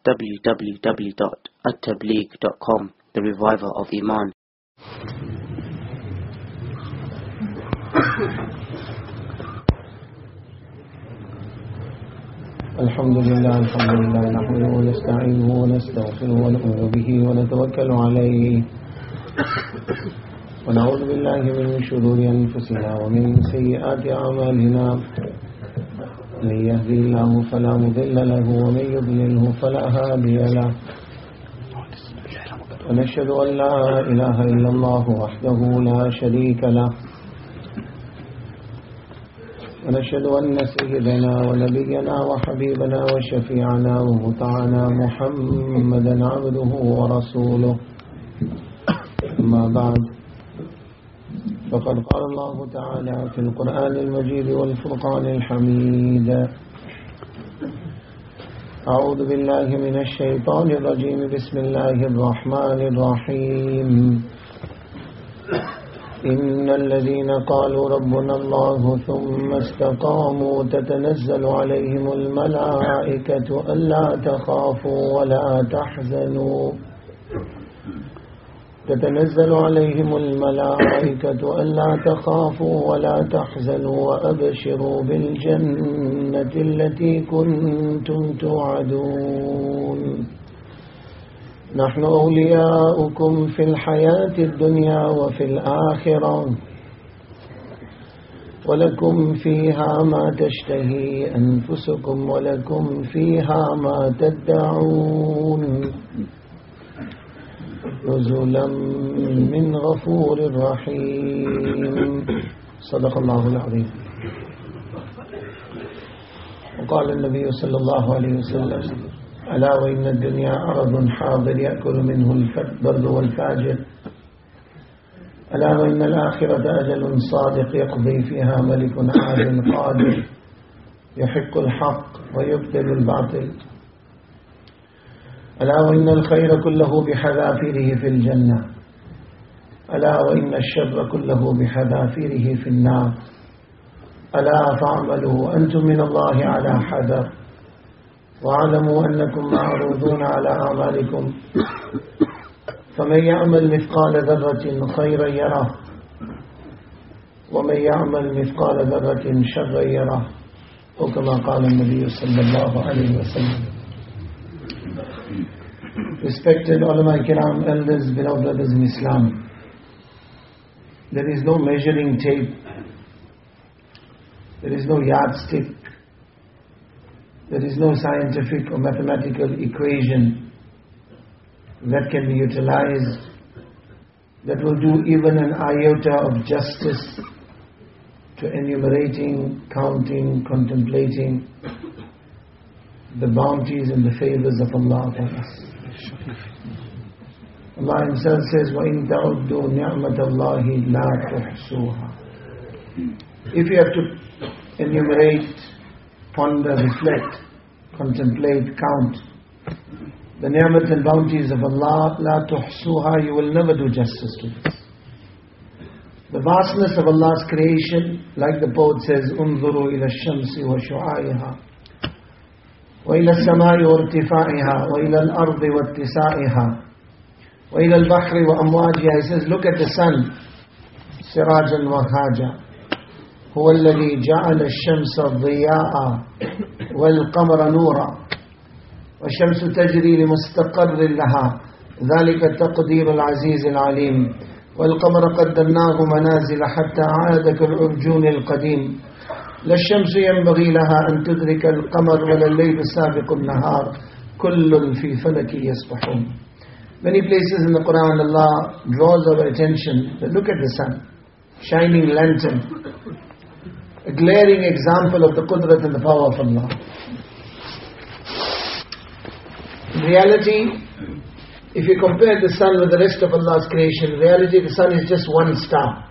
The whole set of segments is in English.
www.attableek.com, the reviver of Iman. Alhamdulillah, nahmaduhu wa nasta'inuhu wa nastaghfiruhu wa nu'minu bihi wa natawakkalu alayhi wa na'udhu billahi min shururi anfusina wa min sayyiati a'malina. Man yahdihillahu fala mudilla lahu wa man yudlilhu fala hadiya lahu. Wa nashhadu an la ilaha illallah wahdahu la sharika lahu. ونشهد أن سيدنا ونبينا وحبيبنا وشفيعنا ومطعنا محمدا عبده ورسوله. أما بعد، فقد قال الله تعالى في القرآن المجيد والفرقان الحميد: أعوذ بالله من الشيطان الرجيم. بسم الله الرحمن الرحيم. إن الذين قالوا ربنا الله ثم استقاموا تتنزل عليهم الملائكة ألا تخافوا ولا تحزنوا تتنزل عليهم الملائكة ألا تخافوا ولا تحزنوا وأبشروا بالجنة التي كنتم توعدون. نحن أولياؤكم في الحياة الدنيا وفي الآخرة ولكم فيها ما تشتهي أنفسكم ولكم فيها ما تدعون نزلا من غفور رحيم. صدق الله العظيم. وقال النبي صلى الله عليه وسلم: ألا وإن الدنيا أرض حاضر يأكل منه البر والفاجر. ألا وإن الآخرة أجل صادق يقضي فيها ملك عادل قادر يحق الحق ويبطل الباطل. ألا وإن الخير كله بحذافيره في الجنة. ألا وإن الشر كله بحذافيره في النار. ألا فاعملوا أنتم من الله على حذر واعلموا أنكم معروضون على أعمالكم فمن يعمل مثقال ذرة خيرا يره ومن يعمل مثقال ذرة شرا يره، وكما قال النبي صلى الله عليه وسلم. Respected ulama kiram, elders, beloved brothers in Islam, there is no measuring tape, there is no yardstick, there is no scientific or mathematical equation that can be utilized that will do even an iota of justice to enumerating, counting, contemplating the bounties and the favors of Allah upon us. Allah Himself says, وَإِن تَعُدُّوا نِعْمَةَ اللَّهِ لَا تُحْصُوهَا. If you have to enumerate, ponder, reflect, contemplate, count the ni'mat and bounties of Allah, la tuhsuha, you will never do justice to this. The vastness of Allah's creation, like the poet says, unzuru ila shamsi wa shu'aiha wa ila samai wa irtifaiha wa ila al-ardi wa ittisaiha wa ila al-bahri wa amwajiha. He says, look at the sun, sirajan wa haja. هو الذي جعل الشمس ضياء والقمر نورا والشمس تجري لمستقر لها ذلك تقدير العزيز العليم والقمر قدرناه منازل حتى عاد كالعرجون القديم لا الشمس ينبغي لها أن تدرك القمر ولا الليل سابق النهار كل في فلك يسبحون. Many places in the Quran Allah draws our attention that look at the sun, shining lantern, a glaring example of the qudrat and the power of Allah. In reality, if you compare the sun with the rest of Allah's creation, in reality the sun is just one star.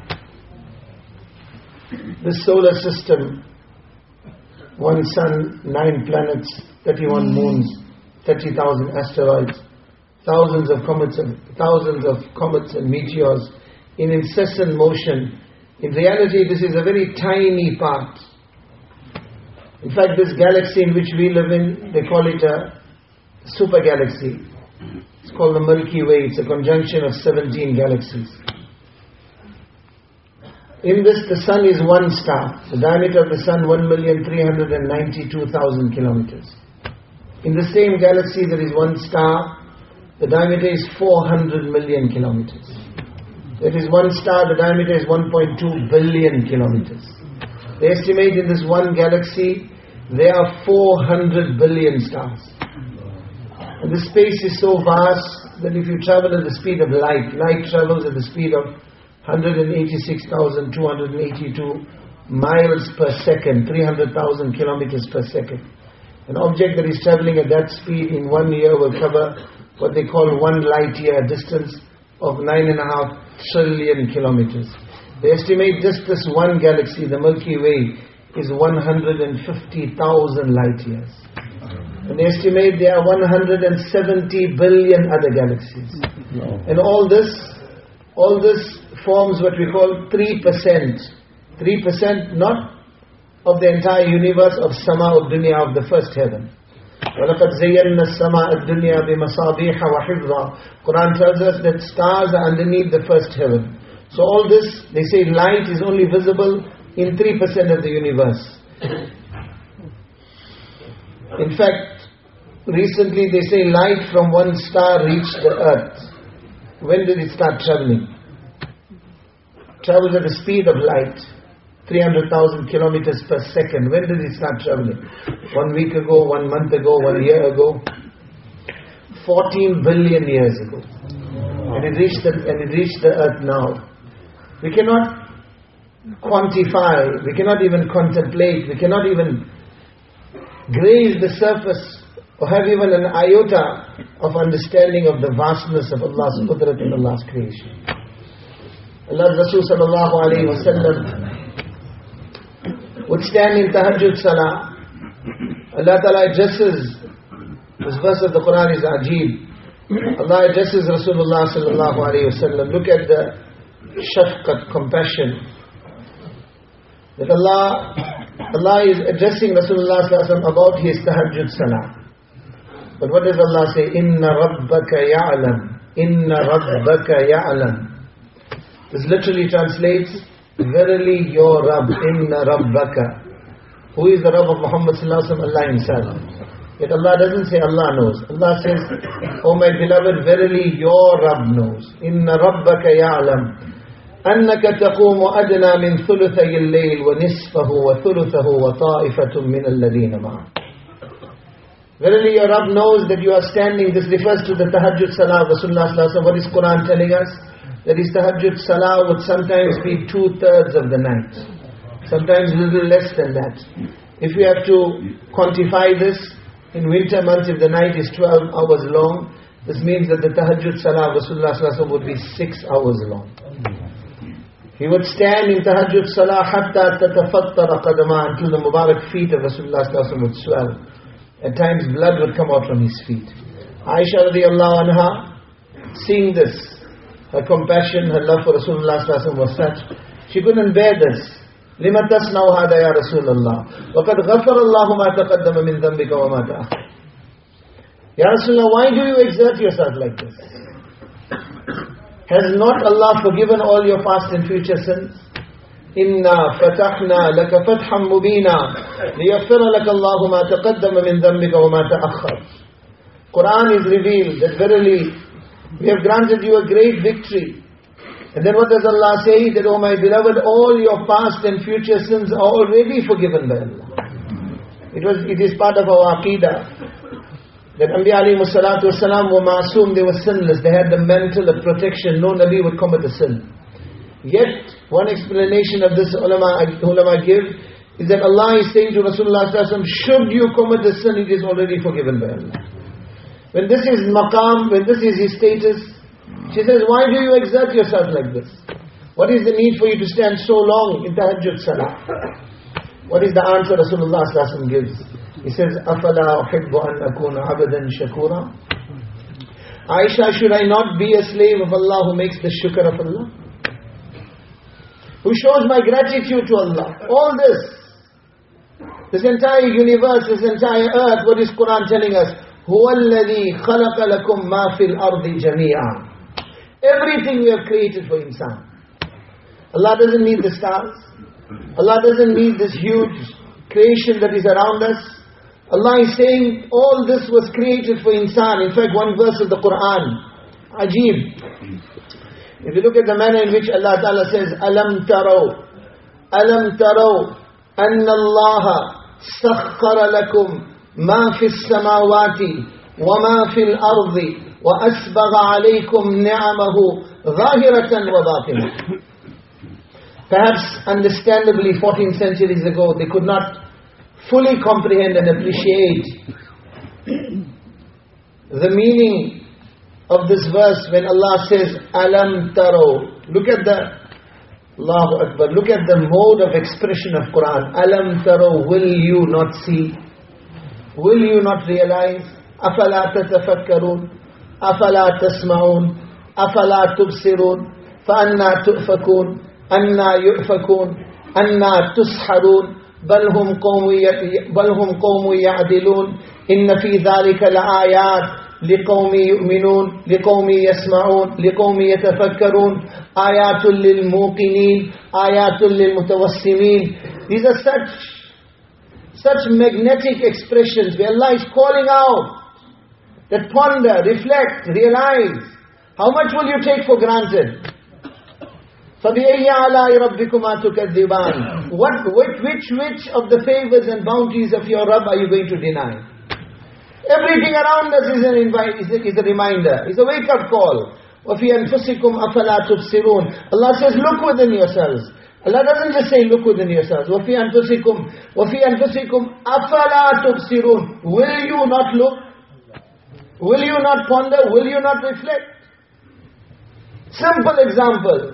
The solar system, one sun, 9 planets, 31 moons, 30,000 asteroids, thousands of comets and meteors in incessant motion. In reality, this is a very tiny part. In fact, this galaxy in which we live in, they call it a super galaxy. It's called the Milky Way. It's a conjunction of 17 galaxies. In this, the sun is one star. The diameter of the sun, 1,392,000 kilometers. In the same galaxy, there is one star. The diameter is 400 million kilometers. There is one star. The diameter is 1.2 billion kilometers. They estimate in this one galaxy, there are 400 billion stars. And the space is so vast that if you travel at the speed of light travels at the speed of 186,282 miles per second, 300,000 kilometers per second. An object that is traveling at that speed in 1 year will cover what they call 1 light year, distance of 9.5 trillion kilometers. They estimate just this one galaxy, the Milky Way, is 150,000 light years. And they estimate there are 170 billion other galaxies. And all this forms what we call 3%. 3% not of the entire universe of Sama al-Dunya, of the first heaven. وَلَقَدْ زَيَّنَّا السَّمَاءَ الدُّنْيَا بِمَصَابِيحَ وَحِفْظًا. Quran tells us that stars are underneath the first heaven. So all this, they say light is only visible in 3% of the universe. In fact, recently they say light from one star reached the earth. When did it start traveling? Travels at the speed of light, 300,000 kilometers per second. When did it start traveling? 1 week ago, 1 month ago, 1 year ago? 14 billion years ago. And it reached the earth now. We cannot quantify, we cannot even contemplate, we cannot even graze the surface or have even an iota of understanding of the vastness of Allah's qudrat and Allah's creation. Allah's Rasul sallallahu alayhi wa sallam would stand in tahajjud salah. Allah Ta'ala addresses, this verse of the Quran is ajib. Allah addresses Rasulullah sallallahu alayhi wa sallam. Look at the shafqat, compassion. That Allah is addressing Rasulullah sallallahu alayhi wa sallam about his tahajjud salah. But what does Allah say? Inna rabbaka ya'lam. Inna rabbaka ya'lam. This literally translates, verily your Rabb, Inna rabbaka. Who is the Rabb of Muhammad sallallahu alaihi wasallam? Allah himself. Yet Allah doesn't say Allah knows. Allah says, oh my beloved, verily your Rabb knows. Inna rabbaka ya'lam. أنك تقوم أدنى من ثلثي الليل ونصفه وثلثه وطائفة من الذين معه. Verily your Rabb knows that you are standing. This refers to the tahajjud salah of Rasulullah sallallahu alaihi wasallam. What is Quran telling us? That his tahajjud salah would sometimes be 2/3 of the night. Sometimes a little less than that. If we have to quantify this, in winter months if the night is 12 hours long, this means that the tahajjud salah of Rasulullah sallallahu alaihi wasallam would be 6 hours long. He would stand in tahajjud salah hatta tatafattara qadama, until the Mubarak feet of Rasulullah sallallahu alaihi wasallam would swell. At times blood would come out from his feet. Aisha radiallahu anha, seeing this, her compassion, her love for Rasulullah sallallahu alaihi wasallam was such, she couldn't bear this. لِمَ تَصْنَوْ هَذَا يَا رَسُولَ اللَّهِ وَقَدْ غَفَرَ اللَّهُ مَا تَقَدَّمَ مِنْ ذَنْبِكَ وَمَا تَأَخَّرَ. Ya Rasulullah, why do you exert yourself like this? Has not Allah forgiven all your past and future sins? إِنَّا فَتَحْنَا لَكَ فَتْحًا مُبِينًا لِيَغْفِرَ لَكَ اللَّهُ مَا تَقَدَّمَ مِنْ ذَنْبِكَ وَمَا تَأَخَّرَ. Quran is revealed that verily we have granted you a great victory. And then what does Allah say? That, oh my beloved, all your past and future sins are already forgiven by Allah. It is part of our aqidah that Anbiya alayhi salatu wasalam were masoom, they were sinless, they had the mantle of protection, no Nabi would commit a sin. Yet, one explanation of this ulama give is that Allah is saying to Rasulullah sallallahu alaihi wasallam, should you commit a sin, it is already forgiven by Allah. When this is maqam, when this is his status, she says, why do you exert yourself like this? What is the need for you to stand so long in tahajjud salah? What is the answer Rasulullah sallallahu alaihi wasallam gives? He says, أَفَلَا أُحِبُّ أَنْ أَكُونَ عَبْدًا شَكُورًا. Aisha, should I not be a slave of Allah who makes the shukr of Allah? Who shows my gratitude to Allah? All this entire universe, this entire earth, what is Quran telling us? هُوَ الَّذِي خَلَقَ لَكُم مَا فِي الْأَرْضِ جَمِيعًا. Everything we have created for insan. Allah doesn't need the stars. Allah doesn't need this huge creation that is around us. Allah is saying all this was created for insan. In fact, one verse of the Quran, Ajib. If you look at the manner in which Allah Ta'ala says, أَلَمْ تَرَوْا أَنَّ اللَّهَ سَخَّرَ لَكُمْ مَا فِي السَّمَاوَاتِ وَمَا فِي الْأَرْضِ وَأَسْبَغَ عَلَيْكُمْ نِعَمَهُ ظَاهِرَةً وَبَاطِنَةً. Perhaps understandably 14 centuries ago they could not fully comprehend and appreciate the meaning of this verse when Allah says, Alam Taro. Look at the, Allahu Akbar, look at the mode of expression of Quran. Alam Taro, will you not see? Will you not realize? Afala tatafakkarun? Afala tasma'un? Afala tubsirun? Fa-anna tu'fakun? Anna yu'fakun? Anna tusharun? بل هم قوم يعدلون إن في ذلك لآيات لقوم يؤمنون لقوم يسمعون لقوم يتفكرون آيات للموقنين آيات للمتوسمين. These are such magnetic expressions where Allah is calling out that ponder, reflect, realize. How much will you take for granted? فَبِأَيِّ عَلَاءِ رَبِّكُمَا تُكَذِّبَانِ. Which of the favors and bounties of your Rabb are you going to deny? Everything around us is a reminder, is a wake-up call. وَفِي أَنفُسِكُمْ أَفَلَا تُبْصِرُونَ. Allah says, look within yourselves. Allah doesn't just say, look within yourselves. وَفِي أَنفُسِكُمْ أَفَلَا تُبْصِرُونَ. Will you not look? Will you not ponder? Will you not reflect? Simple example.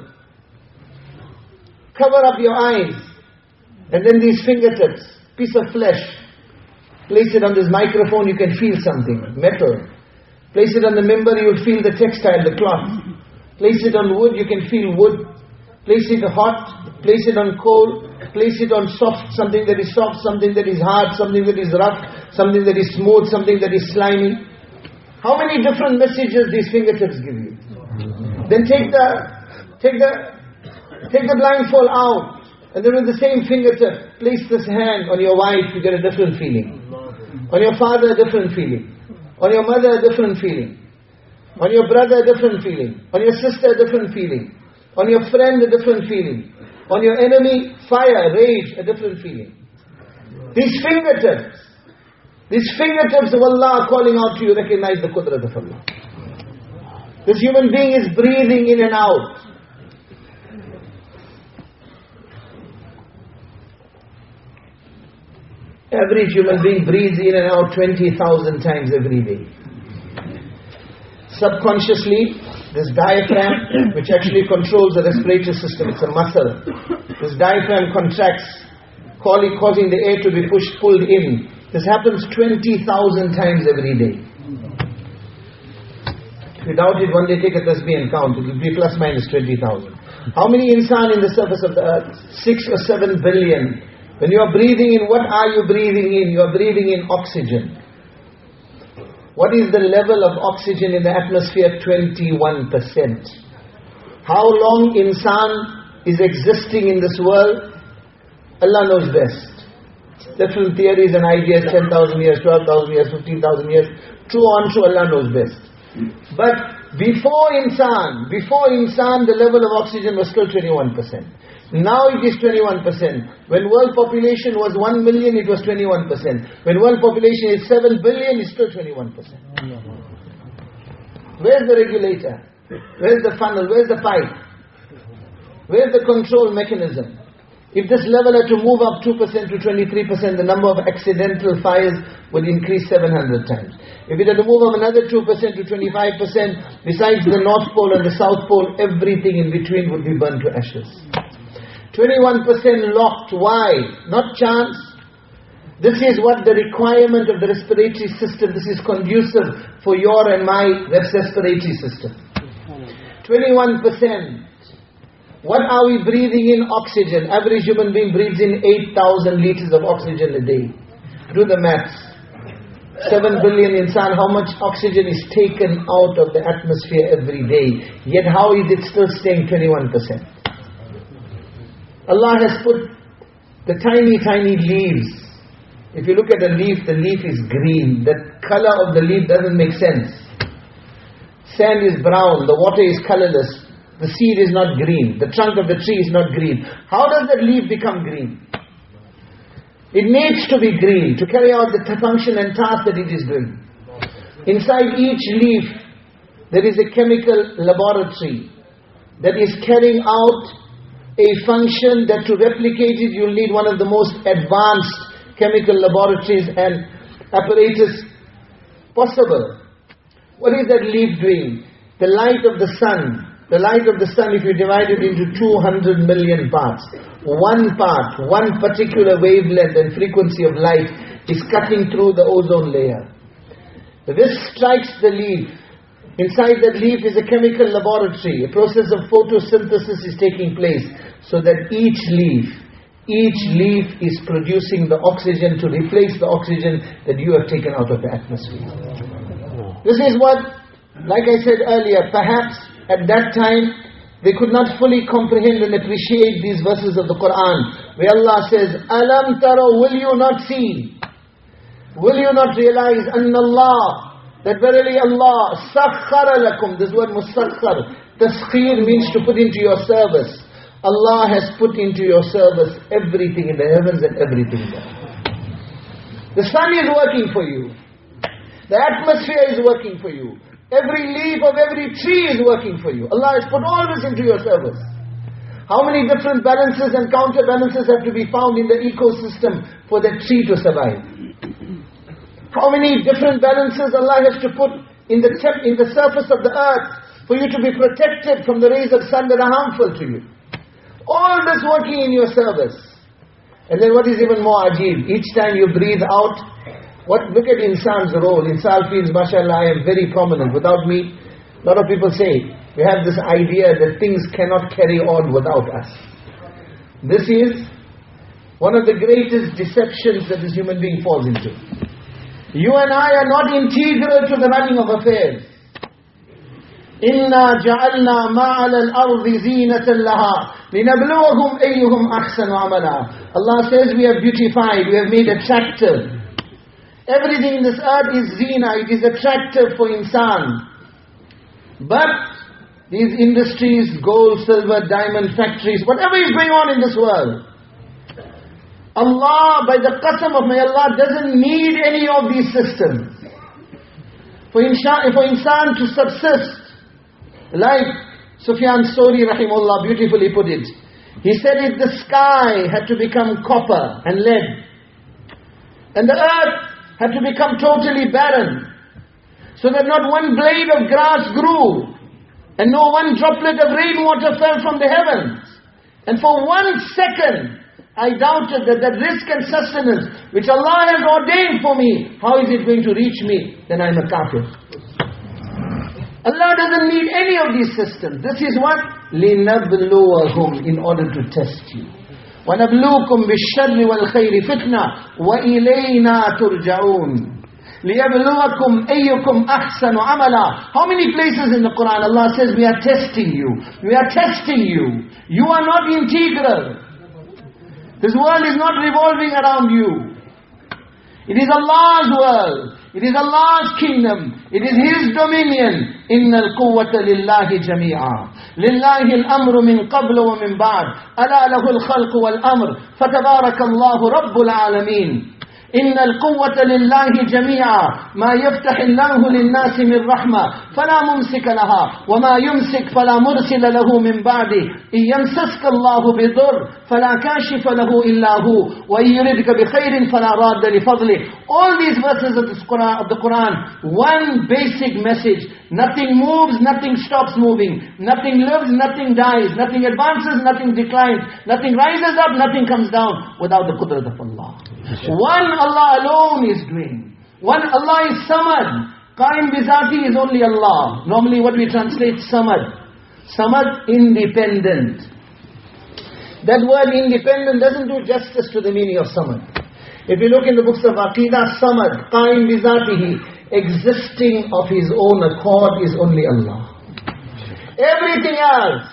Cover up your eyes, and then these fingertips, piece of flesh, place it on this microphone, you can feel something, metal. Place it on the mimbar, you will feel the textile, the cloth. Place it on wood, you can feel wood. Place it hot, place it on coal, place it on soft, something that is soft, something that is hard, something that is rough, something that is smooth, something that is slimy. How many different messages these fingertips give you? Then take the blindfold out, and then with the same fingertip, place this hand on your wife, you get a different feeling. On your father, a different feeling. On your mother, a different feeling. On your brother, a different feeling. On your sister, a different feeling. On your friend, a different feeling. On your enemy, fire, rage, a different feeling. These fingertips of Allah are calling out to you, recognize the qudrat of Allah. This human being is breathing in and out. Average human being breathes in and out 20,000 times every day. Subconsciously, this diaphragm, which actually controls the respiratory system, it's a muscle. This diaphragm contracts, causing the air to be pulled in. This happens 20,000 times every day. If you doubt it, one day take a tasbih and count. It will be plus minus 20,000. How many insan in the surface of the earth? 6 or 7 billion. When you are breathing in, what are you breathing in? You are breathing in oxygen. What is the level of oxygen in the atmosphere? 21%. How long insan is existing in this world? Allah knows best. Different theories and ideas, 10,000 years, 12,000 years, 15,000 years. True or untrue, Allah knows best. But before insan, the level of oxygen was still 21%. Now it is 21%. When world population was 1 million, it was 21%. When world population is 7 billion, it's still 21%. Where's the regulator? Where's the funnel? Where's the pipe? Where's the control mechanism? If this level had to move up 2% to 23%, the number of accidental fires would increase 700 times. If it had to move up another 2% to 25%, besides the North Pole and the South Pole, everything in between would be burned to ashes. 21% locked. Why? Not chance. This is what the requirement of the respiratory system, this is conducive for your and my respiratory system. 21%. What are we breathing in? Oxygen. Average human being breathes in 8,000 liters of oxygen a day. Do the maths. 7 billion insan, how much oxygen is taken out of the atmosphere every day. Yet how is it still staying 21%? Allah has put the tiny, tiny leaves. If you look at a leaf, the leaf is green. The color of the leaf doesn't make sense. Sand is brown, the water is colorless, the seed is not green, the trunk of the tree is not green. How does that leaf become green? It needs to be green to carry out the function and task that it is doing. Inside each leaf, there is a chemical laboratory that is carrying out a function that to replicate it, you'll need one of the most advanced chemical laboratories and apparatus possible. What is that leaf doing? The light of the sun. The light of the sun, if you divide it into 200 million parts, one part, one particular wavelength and frequency of light is cutting through the ozone layer. This strikes the leaf. Inside that leaf is a chemical laboratory. A process of photosynthesis is taking place so that each leaf is producing the oxygen to replace the oxygen that you have taken out of the atmosphere. This is what, like I said earlier, perhaps at that time, they could not fully comprehend and appreciate these verses of the Quran, where Allah says, Alam taro, will you not see? Will you not realize, Anna Allah, that verily Allah, sakhara lakum, this word musakhar, taskhir means to put into your service. Allah has put into your service everything in the heavens and everything there. The sun is working for you. The atmosphere is working for you. Every leaf of every tree is working for you. Allah has put all this into your service. How many different balances and counterbalances have to be found in the ecosystem for that tree to survive? How many different balances Allah has to put in the surface of the earth for you to be protected from the rays of sun that are harmful to you? All this working in your service. And then what is even more ajib, each time you breathe out, look at insan's role. Insan feels, mashallah, I am very prominent. Without me, a lot of people say, we have this idea that things cannot carry on without us. This is one of the greatest deceptions that this human being falls into. You and I are not integral to the running of affairs. إِنَّا جَعَلْنَا مَعَلَى الْأَرْضِ زِينَةً لَهَا لِنَبْلُوَهُمْ أَيُّهُمْ أَحْسَنُ عَمَلًا. Allah says we have beautified, we have made attractive. Everything in this earth is zina, it is attractive for insan. But these industries, gold, silver, diamond factories, whatever is going on in this world, Allah, by the qasam of may Allah, doesn't need any of these systems. For insan to subsist, like Sufyan Sori rahimullah beautifully put it. He said if the sky had to become copper and lead, and the earth had to become totally barren, so that not one blade of grass grew, and no one droplet of rainwater fell from the heavens, and for 1 second I doubted that risk and sustenance which Allah has ordained for me, how is it going to reach me? Then I am a kafir. Allah doesn't need any of these systems. This is what? لِنَبْلُوَهُمْ, in order to test you. وَنَبْلُوكُمْ بِالشَّرِّ وَالْخَيْرِ فِتْنَةً وَإِلَيْنَا تُرْجَعُونَ لِيَبْلُوَكُمْ أَيُّكُمْ أَحْسَنُ عَمَلًا. How many places in the Quran Allah says we are testing you? We are testing you. You are not integral. This world is not revolving around you. It is Allah's world. It is Allah's kingdom. It is His dominion. إِنَّ الْقُوَّةَ لِلَّهِ جَمِيعًا لِلَّهِ الْأَمْرُ مِنْ قَبْلُ وَمِنْ بَعْدُ أَلَا لَهُ الْخَلْقُ وَالْأَمْرُ فَتَبَارَكَ اللَّهُ رَبُّ الْعَالَمِينَ إن القوة لله جميعا ما يفتح الله للناس من رحمة فلا ممسك لها وما يمسك فلا مرسل له من بعده إن يمسسك الله بضر فلا كاشف له إلا هو وإن يردك بخير فلا راد لفضله. All these verses of the Quran, one basic message. Nothing moves, nothing stops moving. Nothing lives, nothing dies. Nothing advances, nothing declines. Nothing rises up, nothing comes down without the qudrat of Allah. One Allah alone is doing. One Allah is Samad. Qaim Bizati is only Allah. Normally what we translate Samad. Samad, independent. That word independent doesn't do justice to the meaning of Samad. If you look in the books of Aqidah, Samad, Qaim Bizatihi, existing of his own accord is only Allah. Everything else,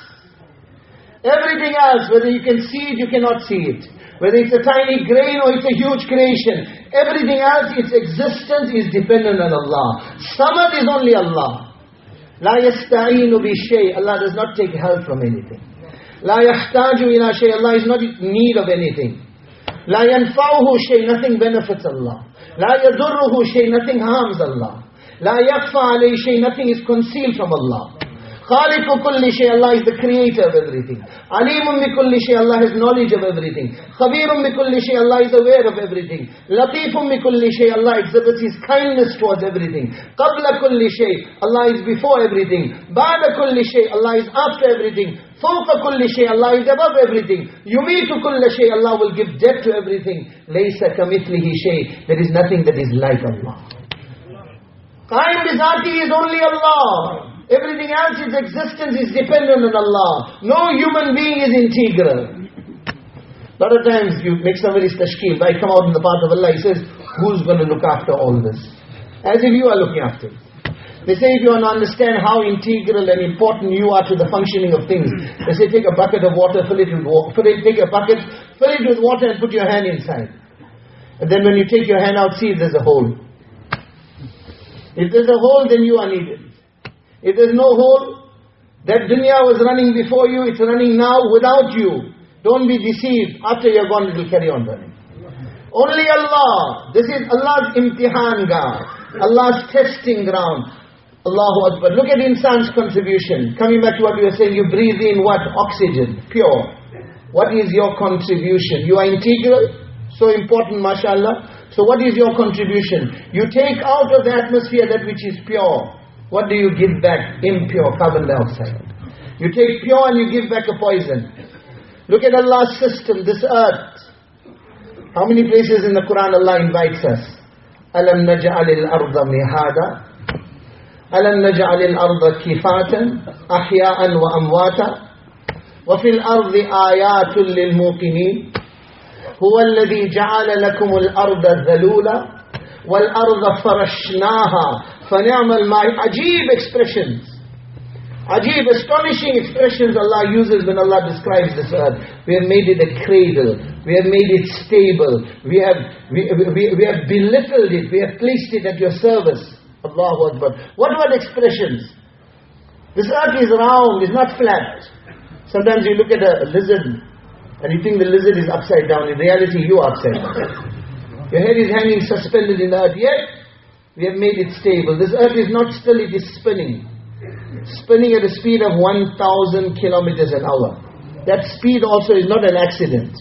whether you can see it, you cannot see it. Whether it's a tiny grain or it's a huge creation, everything else, its existence is dependent on Allah. Samad is only Allah. La yasta'inu bi shay. Allah does not take help from anything. La yahtaju ila shay. Allah is not in need of anything. La yanfa'uhu shay. Nothing benefits Allah. La yadurruhu shay. Nothing harms Allah. La yakfa alayhi shay. Nothing is concealed from Allah. Khaliqu kulli shay. Allah is the creator of everything. Alimun bi kulli shay. Allah has knowledge of everything. Khabirun bi kulli shay. Allah is aware of everything. Latifun bi kulli shay. Allah exhibits His kindness towards everything. Qabla kulli shay. Allah is before everything. Ba'da kulli shay. Allah is after everything. Fawqa kulli shay. Allah is above everything. Yumitu kulli shay. Allah will give death to everything. Laysa kamithlihi shay. There is nothing that is like Allah. Qaim bizati is only Allah. Everything else, its existence is dependent on Allah. No human being is integral. A lot of times you make somebody's tashkil. I come out in the path of Allah, he says, who's going to look after all this? As if you are looking after it. They say if you want to understand how integral and important you are to the functioning of things, they say take a bucket of water, fill it with water, take a bucket, fill it with water and put your hand inside. And then when you take your hand out, see if there's a hole. If there's a hole, then you are needed. If there's no hole, that dunya was running before you, it's running now without you. Don't be deceived. After you're gone, it will carry on running. Only Allah. This is Allah's imtihan gah, Allah's testing ground. Allahu Akbar. Look at insan's contribution. Coming back to what we were saying, you breathe in what? Oxygen, pure. What is your contribution? You are integral, so important, mashallah. So what is your contribution? You take out of the atmosphere that which is pure. What do you give back? Impure carbon dioxide. You take pure and you give back a poison. Look at Allah's system, this earth. How many places in the Quran Allah invites us? Alam naj'alil arda mihada. Alam naj'alil arda kifatan. Ahya'an wa amwata. Wa fil ardi ayatul lil muqinin. Huwa alladhi ja'ala lakumul arda dhalula. Wal arda farashnaha. فَنِعْمَ الْمَاءِ. Ajib expressions. Ajib, astonishing expressions Allah uses when Allah describes this earth. We have made it a cradle. We have made it stable. We have belittled it. We have placed it at your service. Allahu Akbar. What expressions? This earth is round, it's not flat. Sometimes you look at a lizard and you think the lizard is upside down. In reality, you are upside down. Your head is hanging suspended in the earth. Yet, we have made it stable. This earth is not still, it is spinning. Spinning at a speed of 1,000 kilometers an hour. That speed also is not an accident.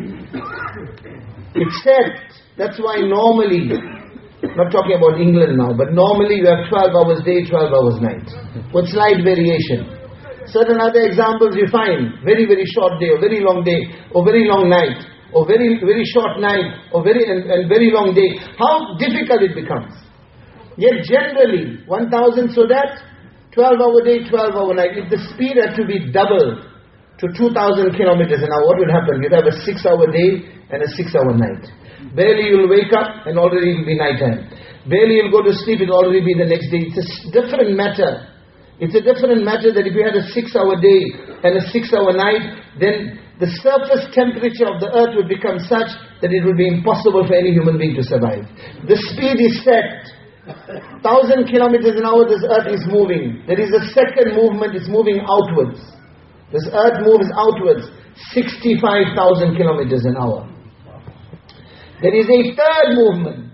It's set. That's why normally, not talking about England now, but normally you have 12 hours day, 12 hours night. With slight variation. Certain other examples you find, very, very short day, or very long day, or very long night, or very, very short night, or very long day. How difficult it becomes. Yet generally, 1,000 so that 12-hour day, 12-hour night. If the speed had to be doubled to 2,000 kilometers an hour, what would happen? You'd have a 6-hour day and a 6-hour night. Barely you'll wake up and already it'll be night time. Barely you'll go to sleep, it'll already be the next day. It's a different matter. It's a different matter that if you had a 6-hour day and a 6-hour night, then the surface temperature of the earth would become such that it would be impossible for any human being to survive. The speed is set. 1,000 kilometers an hour this earth is moving. There is a second movement, it's moving outwards. This earth moves outwards, 65,000 kilometers an hour. There is a third movement.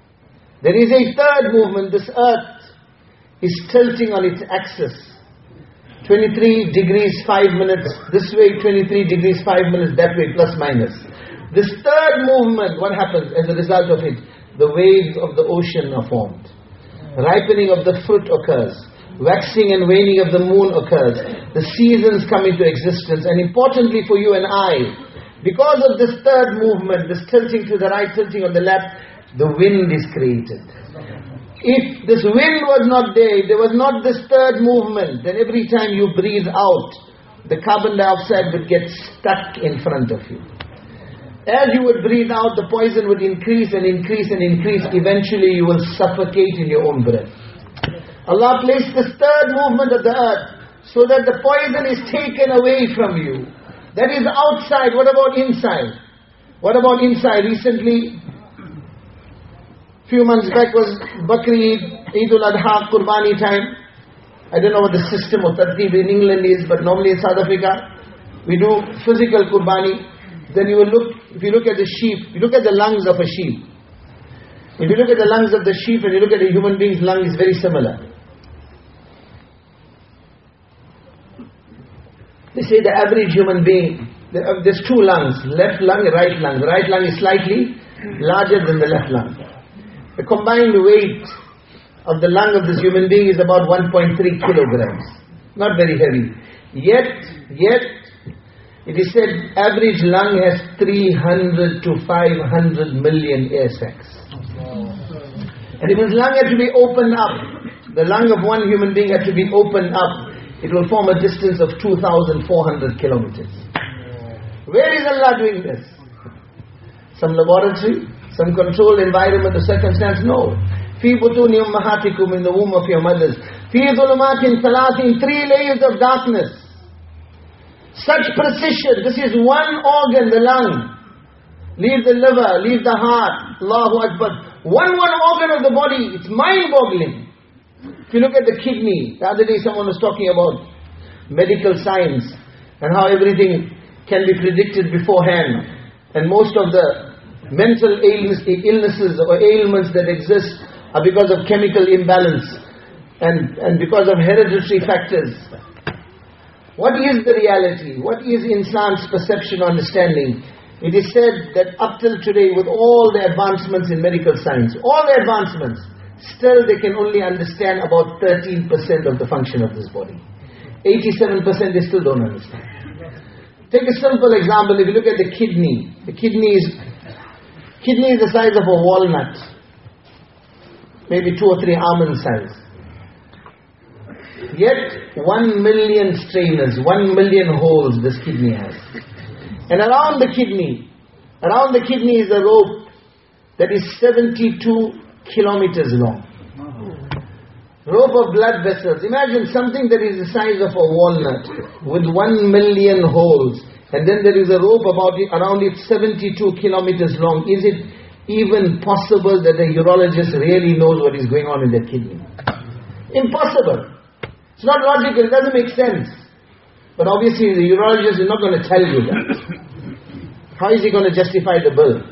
This earth is tilting on its axis. 23 degrees 5 minutes this way, 23 degrees 5 minutes that way, plus minus. This third movement, what happens as a result of it? The waves of the ocean are formed. Ripening of the fruit occurs. Waxing and waning of the moon occurs. The seasons come into existence. And importantly for you and I, because of this third movement, this tilting to the right, tilting on the left, the wind is created. If this wind was not there, if there was not this third movement, then every time you breathe out, the carbon dioxide would get stuck in front of you. As you would breathe out, the poison would increase and increase and increase. Eventually you will suffocate in your own breath. Allah placed this third movement of the earth so that the poison is taken away from you. That is outside. What about inside? What about inside? Recently, few months back was Bakri Eid al-Adha, Qurbani time. I don't know what the system of tartib in England is, but normally in South Africa, we do physical Qurbani. Then you will look, if you look at the sheep, you look at the lungs of a sheep. If you look at the lungs of the sheep and you look at a human being's lung, it's very similar. They say the average human being, there's two lungs, left lung, right lung. The right lung is slightly larger than the left lung. The combined weight of the lung of this human being is about 1.3 kilograms. Not very heavy. Yet, it is said average lung has 300 to 500 million air sacs. And if his lung had to be opened up, the lung of one human being had to be opened up, it will form a distance of 2,400 kilometers. Where is Allah doing this? Some laboratory? Some controlled environment or circumstance? No. Fi butuni ummahatikum, in the womb of your mothers. Fi dhulumatin thalathin, 3 layers of darkness. Such precision. This is one organ, the lung. Leave the liver, leave the heart. Allahu Akbar. One organ of the body. It's mind-boggling. If you look at the kidney, the other day someone was talking about medical science and how everything can be predicted beforehand. And most of the mental illnesses or ailments that exist are because of chemical imbalance and because of hereditary factors. What is the reality? What is insan's perception, understanding? It is said that up till today, with all the advancements in medical science, all the advancements, still they can only understand about 13% of the function of this body. 87% they still don't understand. Take a simple example. If you look at the kidney is the size of a walnut, maybe 2 or 3 almond size. Yet 1 million strainers, 1 million holes this kidney has. And around the kidney is a rope that is 72 kilometers long. Rope of blood vessels. Imagine something that is the size of a walnut with 1 million holes, and then there is a rope around it 72 kilometers long. Is it even possible that a urologist really knows what is going on in their kidney? Impossible. It's not logical, it doesn't make sense. But obviously the urologist is not going to tell you that. How is he going to justify the bill?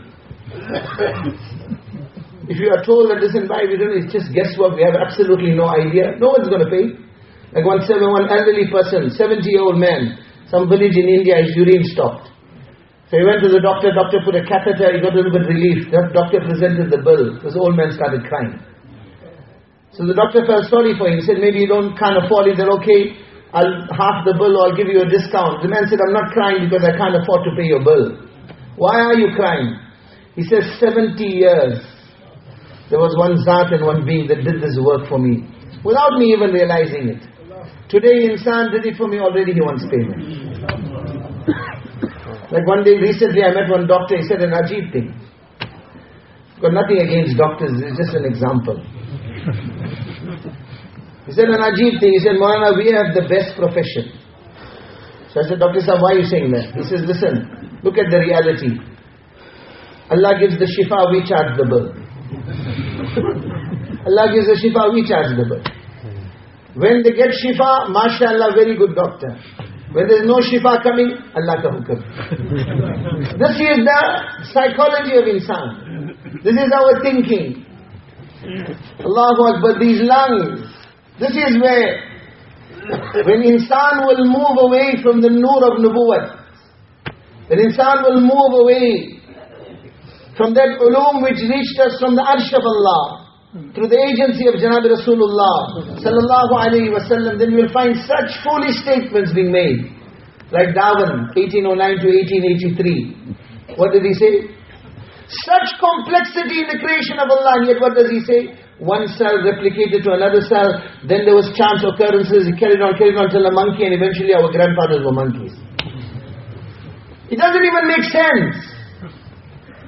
If you are told that listen, why we don't, it's just guesswork, we have absolutely no idea, no one's going to pay. Like one elderly person, 70-year-old man, some village in India, his urine stopped. So he went to the doctor put a catheter, he got a little bit relief. The doctor presented the bill. This old man started crying. So the doctor felt sorry for him. He said, maybe you can't afford it. He said, okay, I'll half the bill or I'll give you a discount. The man said, I'm not crying because I can't afford to pay your bill. Why are you crying? He says, 70 years. There was one Zat and one being that did this work for me, without me even realizing it. Today, insan did it for me, already he wants payment. Like one day, recently I met one doctor, he said an ajib thing. Got nothing against doctors, it's just an example. He said an ajib thing, he said, Maulana, we have the best profession. So I said, Dr. Sahab, why are you saying that? He says, listen, look at the reality. Allah gives the shifa, we charge the bill. Allah gives the shifa, we charge the bill. When they get shifa, mashallah, very good doctor. When there is no shifa coming, Allah ka hukam. This is the psychology of insan. This is our thinking. Allahu Akbar, these lungs. This is where, when insan will move away from the nur of nubuwwat, when insan will move away from that ulum which reached us from the arsh of Allah, through the agency of Janab Rasulullah sallallahu alayhi wa sallam, then you will find such foolish statements being made. Like Darwin, 1809 to 1883. What did he say? Such complexity in the creation of Allah, and yet what does he say? One cell replicated to another cell, then there was chance occurrences, he carried on till a monkey, and eventually our grandfathers were monkeys. It doesn't even make sense.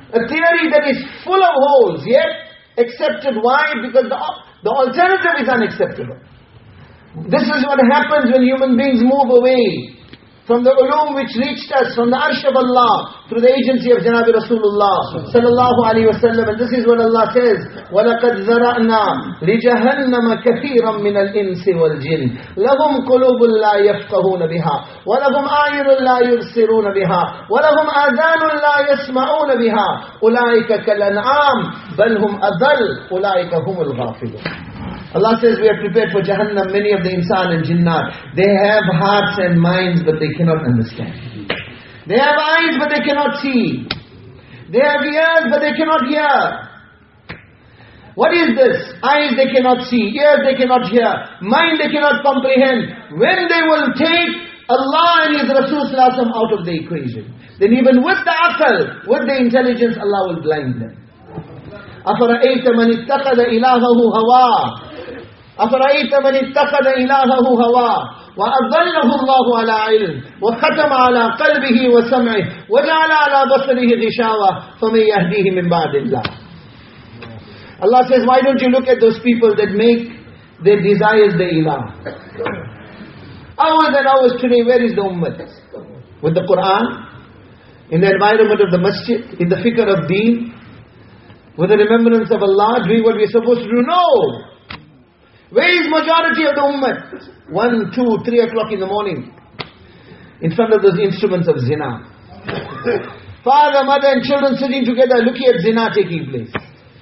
A theory that is full of holes, yet accepted. Why? Because the alternative is unacceptable. This is what happens when human beings move away from the ulum which reached us from the arsh of Allah through the agency of Janabi Rasulullah sallallahu alayhi wa sallam. And this is what Allah says, وَلَقَدْ ذَرَأْنَا لِجَهَنَّمَ كَثِيرًا مِنَ الْإِنسِ وَالْجِنِّ لَهُمْ قُلُوبٌ لَا يَفْقَهُونَ بِهَا وَلَهُمْ أَعْيُنٌ لَا يُبْصِرُونَ بِهَا وَلَهُمْ آذَانٌ لَا يَسْمَعُونَ بِهَا أُولَئِكَ كَالْأَنْعَامِ بَلْ هُمْ أَضَلُّ أُولَئِكَ هُمُ الْغَافِلُونَ. Allah says we have prepared for Jahannam many of the insan and jinnat. They have hearts and minds but they cannot understand. They have eyes but they cannot see. They have ears but they cannot hear. What is this? Eyes they cannot see, ears they cannot hear, mind they cannot comprehend. When they will take Allah and His Rasul out of the equation, then even with the aql, with the intelligence, Allah will blind them. أَفَرَأَيْتَ مَنِ اتَّخَذَ إِلَهَهُ هَوَاهُ أفرأيت من اتخذ إلهه هواه وأضله الله على علم وختم على قلبه وسمعه وجعل على بصره غشاوة فمن يهديه من بعد الله. Allah says, why don't you look at those people that make their desires the ilah? Hours and hours today, where is the ummah? With the Quran, in the environment of the masjid, in the fikr of deen, with the remembrance of Allah, doing what we are supposed to do? No! Where is majority of the ummah? 1, 2, 3 o'clock in the morning, in front of those instruments of zina. Father, mother and children sitting together looking at zina taking place.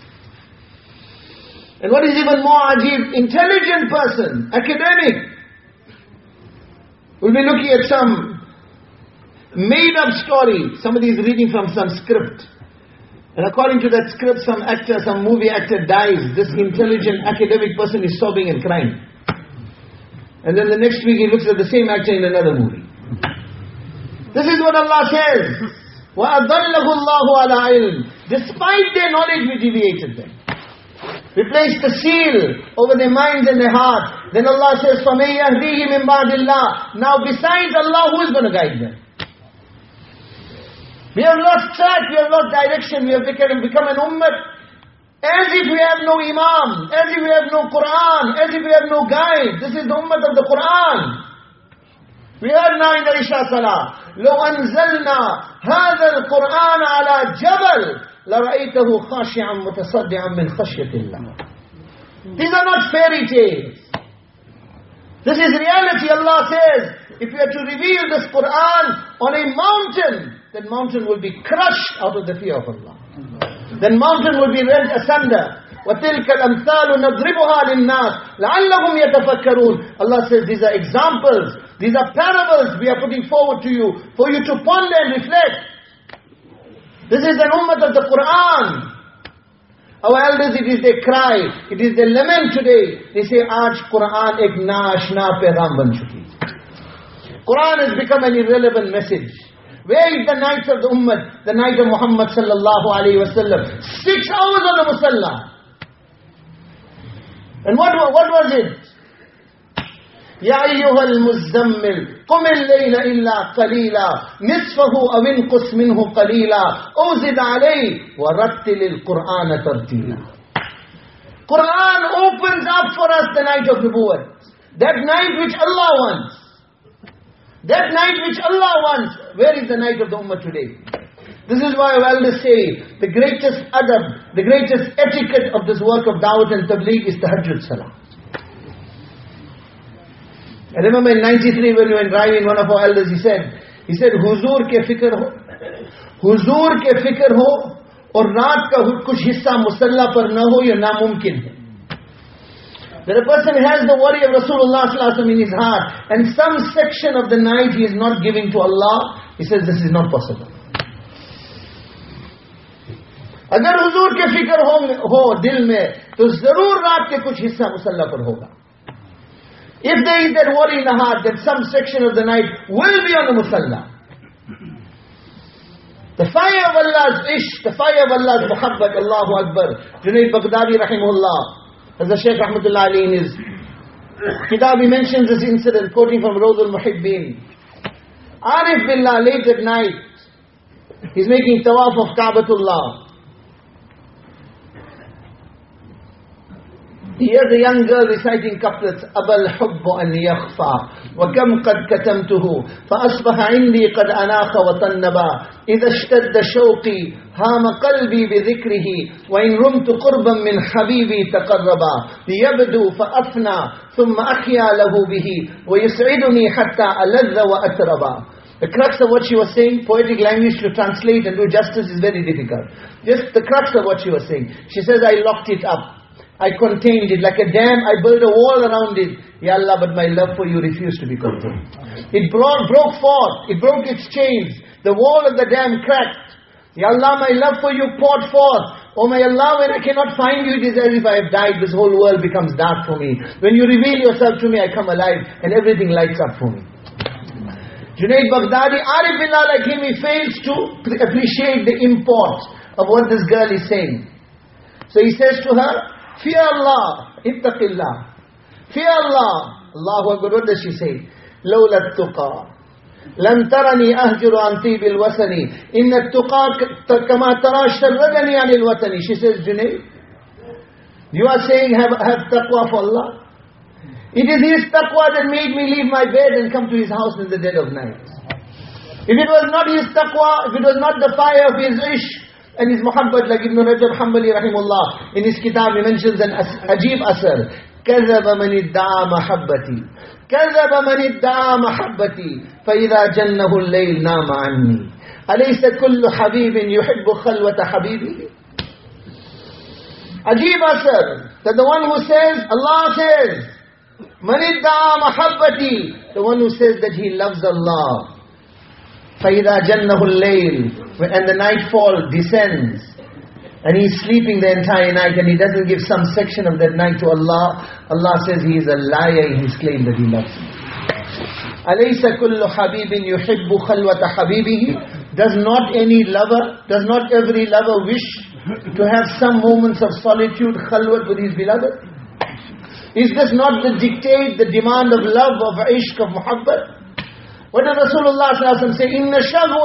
And what is even more ajib, intelligent person, academic, will be looking at some made up story. Somebody is reading from some script. And according to that script, some actor, some movie actor dies. This intelligent academic person is sobbing and crying. And then the next week he looks at the same actor in another movie. This is what Allah says. وَأَضَلَّهُ اللَّهُ عَلَىٰ عِلْمٍ. Despite their knowledge, we deviated them. We placed the seal over their minds and their hearts. Then Allah says, فَمَن يَهْدِيهِ مِن بَعْدِ اللَّهِ. Now besides Allah, who is going to guide them? We have lost track, we have lost direction, we have become an ummah as if we have no imam, as if we have no Quran, as if we have no guide. This is the ummah of the Quran. We heard now in the Isha Salah, لو أنزلنا هذا القرآن على جبل لرأيته خاشعا متصدعا من خشية الله. These are not fairy tales. This is reality. Allah says, if you are to reveal this Quran on a mountain, that mountain will be crushed out of the fear of Allah. That mountain will be rent asunder. وَتِلْكَ الْأَمْثَالُ نَضْرِبُهَا لِلنَّاسِ لَعَلَّهُمْ يَتَفَكَّرُونَ. Allah says these are examples, these are parables we are putting forward to you, for you to ponder and reflect. This is an ummah of the Quran. Our elders, it is their cry, it is their lament today. They say, Aaj Quran ek naashna paygam ban chuki. Quran has become an irrelevant message. Where is the nights of the ummah? The night of Muhammad sallallahu alayhi wa sallam. 6 hours on the musalla. And what was it? Ya ayyuhal muzammil, qum al-layla illa qalila, nisfahu aw inqus minhu qalila, aw zid alayhi, wa rattil al-Qur'ana tartila. Quran opens up for us the night of Nubuwwat. That night which Allah wants. That night which Allah wants. Where is the night of the ummah today? This is why our elders say, the greatest adab, the greatest etiquette of this work of Dawat and Tabligh is Tahajjud Salah. I remember in 93 when we were driving, one of our elders, he said, Huzur ke fikr ho, aur raat ka kuch hissa musalla par na ho, ye namumkin hai. That a person has the worry of Rasulullah sallallahu alaihi wasallam in his heart, and some section of the night he is not giving to Allah, he says this is not possible. Agar huzur ke fikr ho dil mein, to zarur raat ke kuch hissa musalla par hoga. If there is that worry in the heart that some section of the night will be on the musalla, the fire of Allah's ishq, the fire of Allah's muhabbat, Allahu Akbar. Junaid Baghdadi rahimahullah, as the Shaykh Rahmatullah Ali in his kitab, he mentions this incident, quoting from Rawd al-Muhibbin. Arif Billah, late at night, He's making tawaf of Ka'batullah. He hears a young girl reciting couplets. Abal hubbu an yakhfa wa kam qad katamtuhu fa asbaha indi qad anakha wa tannaba idha ishtadda shawqi hama qalbi bi dhikrihi wa in rumtu qurban min habibi taqarraba liyabdu fa afna thumma ahya lahu bihi wa yus'iduni hatta aladha wa atraba. The crux of what she was saying, poetic language to translate and do justice is very difficult. Just the crux of what she was saying. She says, I locked it up. I contained it like a dam. I built a wall around it. Ya Allah, but my love for you refused to be contained. It broke forth. It broke its chains. The wall of the dam cracked. Ya Allah, my love for you poured forth. Oh my Allah, when I cannot find you, it is as if I have died. This whole world becomes dark for me. When you reveal yourself to me, I come alive and everything lights up for me. Junaid Baghdadi, Arif Billah like him, he fails to appreciate the import of what this girl is saying. So he says to her, fear Allah, ittaqillah. Fear Allah. Allahu Akbar, what does she say? Lawla tuqa. Lam tarani ahjiru an tibil wasani. Inna tuqa kama tara sharradani anil watani. She says, Junaid, you are saying have taqwa for Allah. It is His taqwa that made me leave my bed and come to His house in the dead of night. If it was not His taqwa, if it was not the fire of His ishq, and his muhabbat, like Ibn Rajab Hanbali rahimullah, in his kitab he mentions an ajib asar. كَذَبَ مَنِ ادَّعَى مَحَبَّتِي كَذَبَ مَنِ ادَّعَى مَحَبَّتِي فَإِذَا جَنَّهُ اللَّيْلِ نَامَ عَنِّي أَلَيْسَ كُلُّ حَبِيبٍ يُحِبُّ خَلْوَةَ حَبِيبِهِ. Ajib asar, that the one who says, Allah says, مَنِ ادَّعَى مَحَبَّتِي, the one who says that he loves Allah. فَإِذَا جَنَّهُ اللَّيْلِ, and the nightfall descends, and he's sleeping the entire night, and he doesn't give some section of that night to Allah, Allah says he is a liar in his claim that he loves him. أَلَيْسَ كُلُّ حَبِيبٍ يُحِبُّ خَلْوَةَ حَبِيبِهِ. Does not every lover wish to have some moments of solitude, khalwat with his beloved? Is this not the dictate, the demand of love, of ishq, of muhabbat? What did Rasulullah ﷺ say? Inna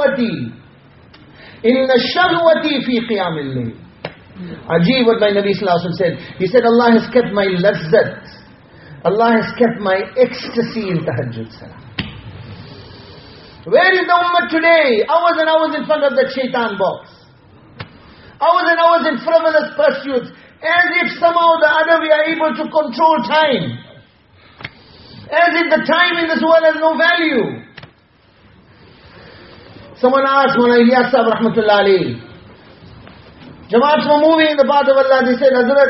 shahwati fi qiyam al-layl. Ajib what my Nabi ﷺ said. He said, Allah has kept my lazzat. Allah has kept my ecstasy in tahajjud salah. Where is the ummah today? Hours and hours in front of the shaitan box. Hours and hours in frivolous pursuits. As if somehow or the other we are able to control time. As if the time in this world has no value. Someone asked Mullah Ilyas Sahib rahmatullah alayhi, Jamaats were moving in the path of Allah. They said, Hazrat,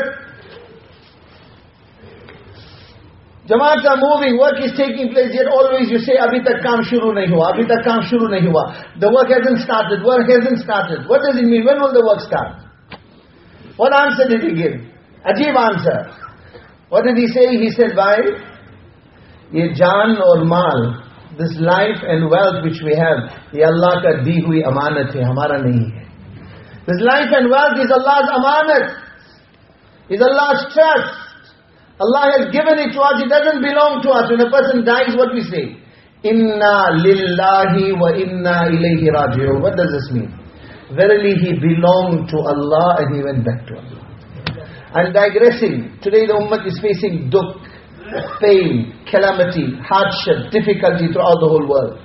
Jamaats are moving, work is taking place, yet always you say, Abhi tak kaam shuru nahi hua, abhi tak kaam shuru nahi hua. The work hasn't started, work hasn't started. What does it mean? When will the work start? What answer did he give? Ajib answer. What did he say? He said, bhai, ye jaan aur maal, this life and wealth which we have, ye Allah ka di hui amanat hai, hamara nahi hai. This life and wealth is Allah's amanat, is Allah's trust. Allah has given it to us, it doesn't belong to us. When a person dies, what we say? Inna lillahi wa inna ilayhi raji'un. What does this mean? Verily he belonged to Allah and he went back to Allah. I'm digressing. Today the ummah is facing dukh, pain, calamity, hardship, difficulty throughout the whole world.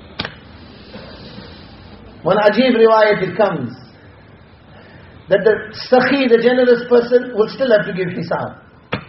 One ajib riwayat it comes that the sakhi, the generous person, will still have to give hisab.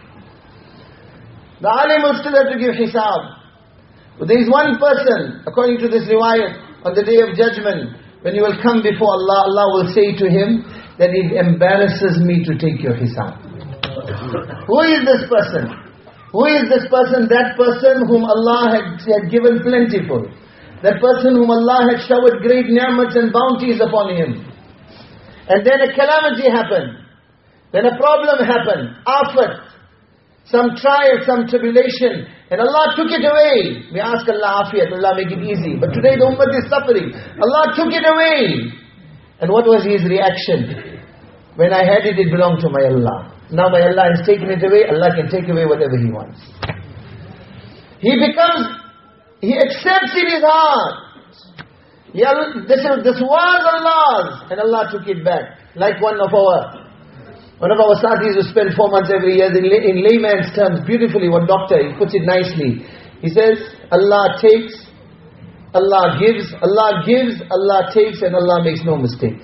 The alim will still have to give hisab. But there is one person, according to this riwayat, on the day of judgment, when you will come before Allah, Allah will say to him that it embarrasses me to take your hisab. Who is this person? Who is this person? That person whom Allah had given plentiful. That person whom Allah had showered great ni'mats and bounties upon him. And then a calamity happened. Then a problem happened. Afat. Some trial, some tribulation. And Allah took it away. We ask Allah afiyat, Allah make it easy. But today the ummah is suffering. Allah took it away. And what was his reaction? When I had it, it belonged to my Allah. Now my Allah has taken it away, Allah can take away whatever He wants. He accepts in his heart. Yeah, this was Allah's, and Allah took it back. Like one of our sathis who spend 4 months every year in layman's terms, beautifully, one doctor, he puts it nicely. He says, Allah takes, Allah gives, Allah takes, and Allah makes no mistakes.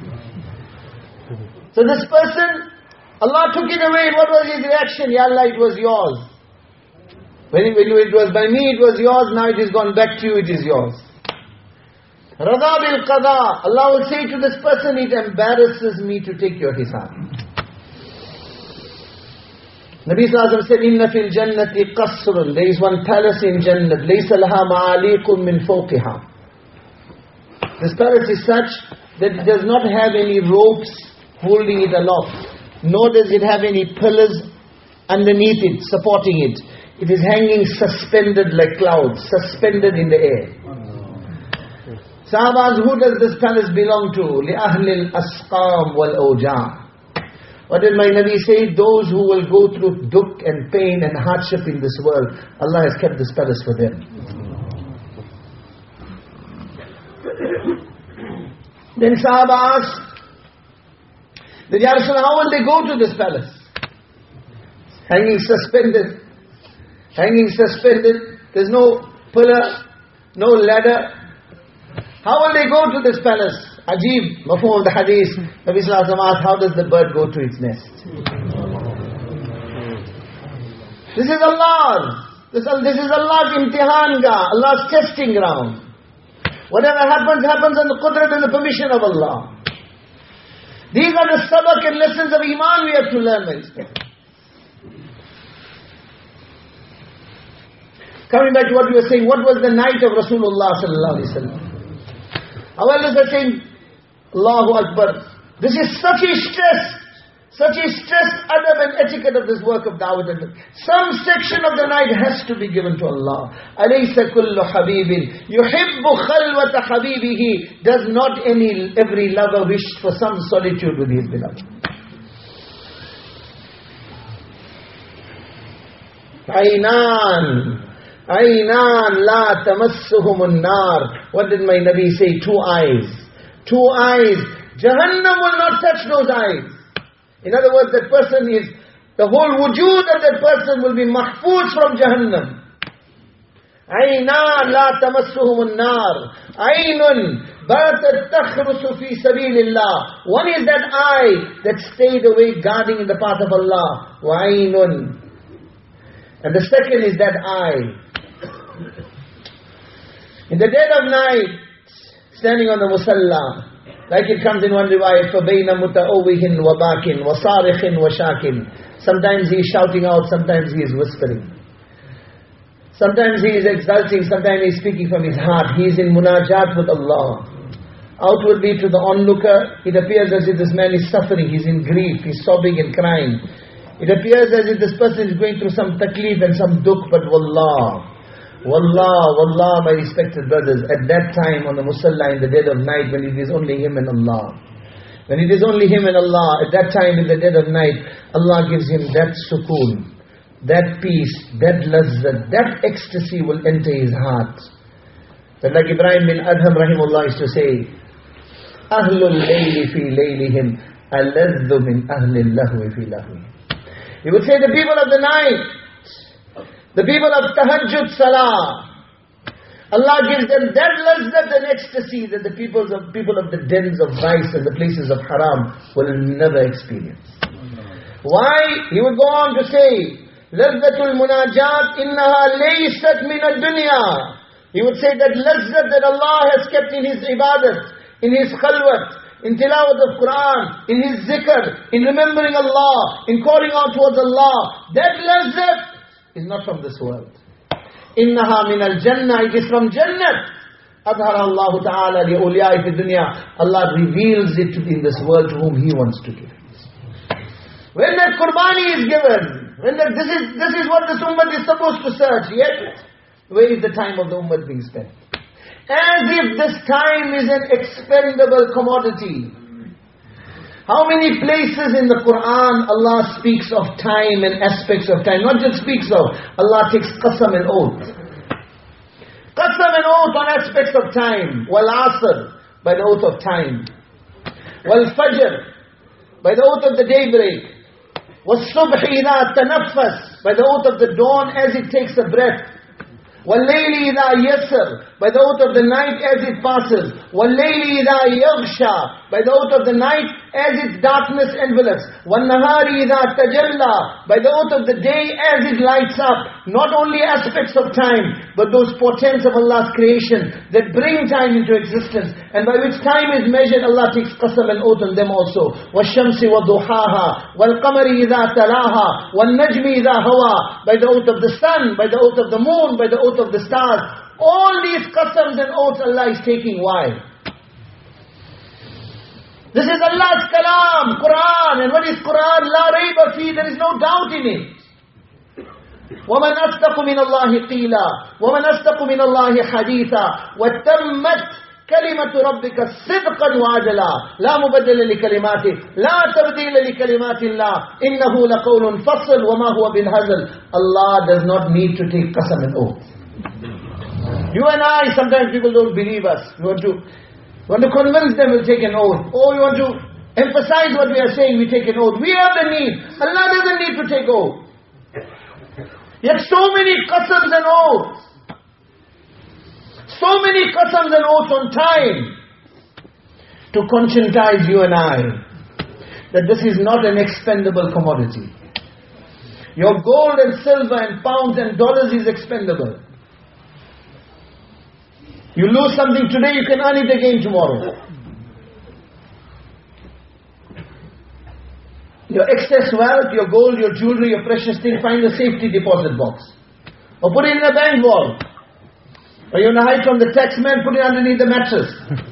So this person, Allah took it away. What was his reaction? Ya Allah, it was yours. When it was by me, it was yours. Now it has gone back to you, it is yours. Radha bil qada. Allah will say to this person, it embarrasses me to take your hisab. Nabi Sallallahu Alaihi Wasallam said, Inna fil jannati qasrun. There is one palace in Jannat. Laysa laha ma'alikum min fawqiha. This palace is such that it does not have any ropes holding it aloft. Nor does it have any pillars underneath it, supporting it. It is hanging suspended like clouds, suspended in the air. Sahabas, who does this palace belong to? لِأَهْلِ الْأَسْقَامِ وَالْأَوْجَاعِ. What did my Nabi say? Those who will go through dukh and pain and hardship in this world, Allah has kept this palace for them. Then Sahaba asked, Ya Rasulullah, how will they go to this palace? Hanging suspended, there's no pillar, no ladder. How will they go to this palace? Ajib, mafhum of the hadith. Nabi Sallallahu Alaihi Wasallam asked, how does the bird go to its nest? This is Allah's. This is Allah's imtihan ga, Allah's testing ground. Whatever happens, happens on the qudrat and the permission of Allah. These are the sabak and lessons of Iman we have to learn, my respect. Coming back to what we were saying, what was the night of Rasulullah Sallallahu Alaihi Wasallam? Our elders are saying, Allahu Akbar. This is such a stressed adab and etiquette of this work of Dawah. Some section of the night has to be given to Allah. Alaysa kullu habibin yuhibbu khalwata habibihi. Does not every lover wish for some solitude with his beloved? Aynan la tamassuhumun nar. What did my Nabi say? 2 eyes. 2 eyes. Jahannam will not touch those eyes. In other words, that person is, the whole wujood of that person will be mahfuz from Jahannam. Aynan la tamassuhumun nar. Aynun batat takhrusu fi sabilillah. One is that eye that stayed away guarding in the path of Allah. Wa aynun. And the second is that eye. In the dead of night, standing on the musalla, like it comes in one riwayat, فَبَيْنَ مُتَأَوِّهٍ وَبَاكٍ وَصَارِخٍ وَشَاكٍ. Sometimes he is shouting out, sometimes he is whispering. Sometimes he is exulting, sometimes he is speaking from his heart. He is in munajat with Allah. Outwardly to the onlooker, it appears as if this man is suffering, he is in grief, he is sobbing and crying. It appears as if this person is going through some taklif and some dukh, but Wallah, my respected brothers, at that time on the musalla in the dead of night, when it is only him and Allah. When it is only him and Allah, at that time in the dead of night, Allah gives him that sukoon, that peace, that lazzat, that ecstasy will enter his heart. But like Ibrahim bin Adham rahimullah used to say, Ahlul layli fi laylihim aladhu min ahlil lahwi fi lahwi. He would say the people of the night, the people of tahajjud salah, Allah gives them that lazzat and ecstasy that the people of the dens of vice and the places of haram will never experience. Why? He would go on to say, lazzatul munajat innaha laysat min ad-dunya. He would say that lazzat that Allah has kept in His ibadat, in His khalwat, in tilawat of Quran, in His zikr, in remembering Allah, in calling out towards Allah, that lazzat is not from this world. Innaha min al-jannah, it is from Jannat. Adhara Allah Ta'ala li awliya'i fi dunya. Allah reveals it in this world to whom He wants to give it. When that qurbani is given, this is what this ummah is supposed to search, yet where is the time of the ummah being spent? As if this time is an expendable commodity. How many places in the Quran Allah speaks of time and aspects of time? Not just speaks of, Allah takes qasam and oath. Qasam and oath on aspects of time. Wal-asr, by the oath of time. Wal-fajr, by the oath of the daybreak. Was-subh idha tanaffas, by the oath of the dawn as it takes a breath. Wal-layli idha yasr, by the oath of the night as it passes. Wal-layli idha yaghsha, by the oath of the night as its darkness envelops. Wal-nahari idha tajalla, by the oath of the day as it lights up. Not only aspects of time, but those portents of Allah's creation that bring time into existence, and by which time is measured, Allah takes qasam and oath on them also. وَالشَّمْسِ وَضُحَاهَا وَالْقَمَرِ إِذَا تَلَاهَا وَالنَّجْمِ إِذَا هَوَى, by the oath of the sun, by the oath of the moon, by the oath of the stars. All these qasams and oaths Allah is taking. Why? This is Allah's kalam, Quran. And what is Quran? La rayba fi, there is no doubt in it. وَمَنْ أَصْدَقُ مِنَ اللَّهِ قِيلًا وَمَنْ أَصْدَقُ مِنَ اللَّهِ حَدِيثًا وَتَمَّتْ كَلِمَةُ رَبِّكَ صِدْقًا وَعَدْلًا لَا مُبَدِّلَ لِكَلِمَاتِهِ لَا تَبْدِيلَ لِكَلِمَاتِ اللَّهِ إِنَّهُ لَقَوْلٌ فَصْلٌ وَمَا هُوَ بِالْهَزْلِ. Allah does not need to take qasam and oath. You and I, sometimes people don't believe us. We want to convince them, we'll take an oath. Or we want to emphasize what we are saying, we take an oath. We have the need. Allah doesn't need to take oath. Yet so many qasams and oaths. So many qasams and oaths on time to conscientize you and I that this is not an expendable commodity. Your gold and silver and pounds and dollars is expendable. You lose something today, you can earn it again tomorrow. Your excess wealth, your gold, your jewelry, your precious thing, find a safety deposit box. Or put it in a bank vault. Or you want to hide from the taxman, put it underneath the mattress.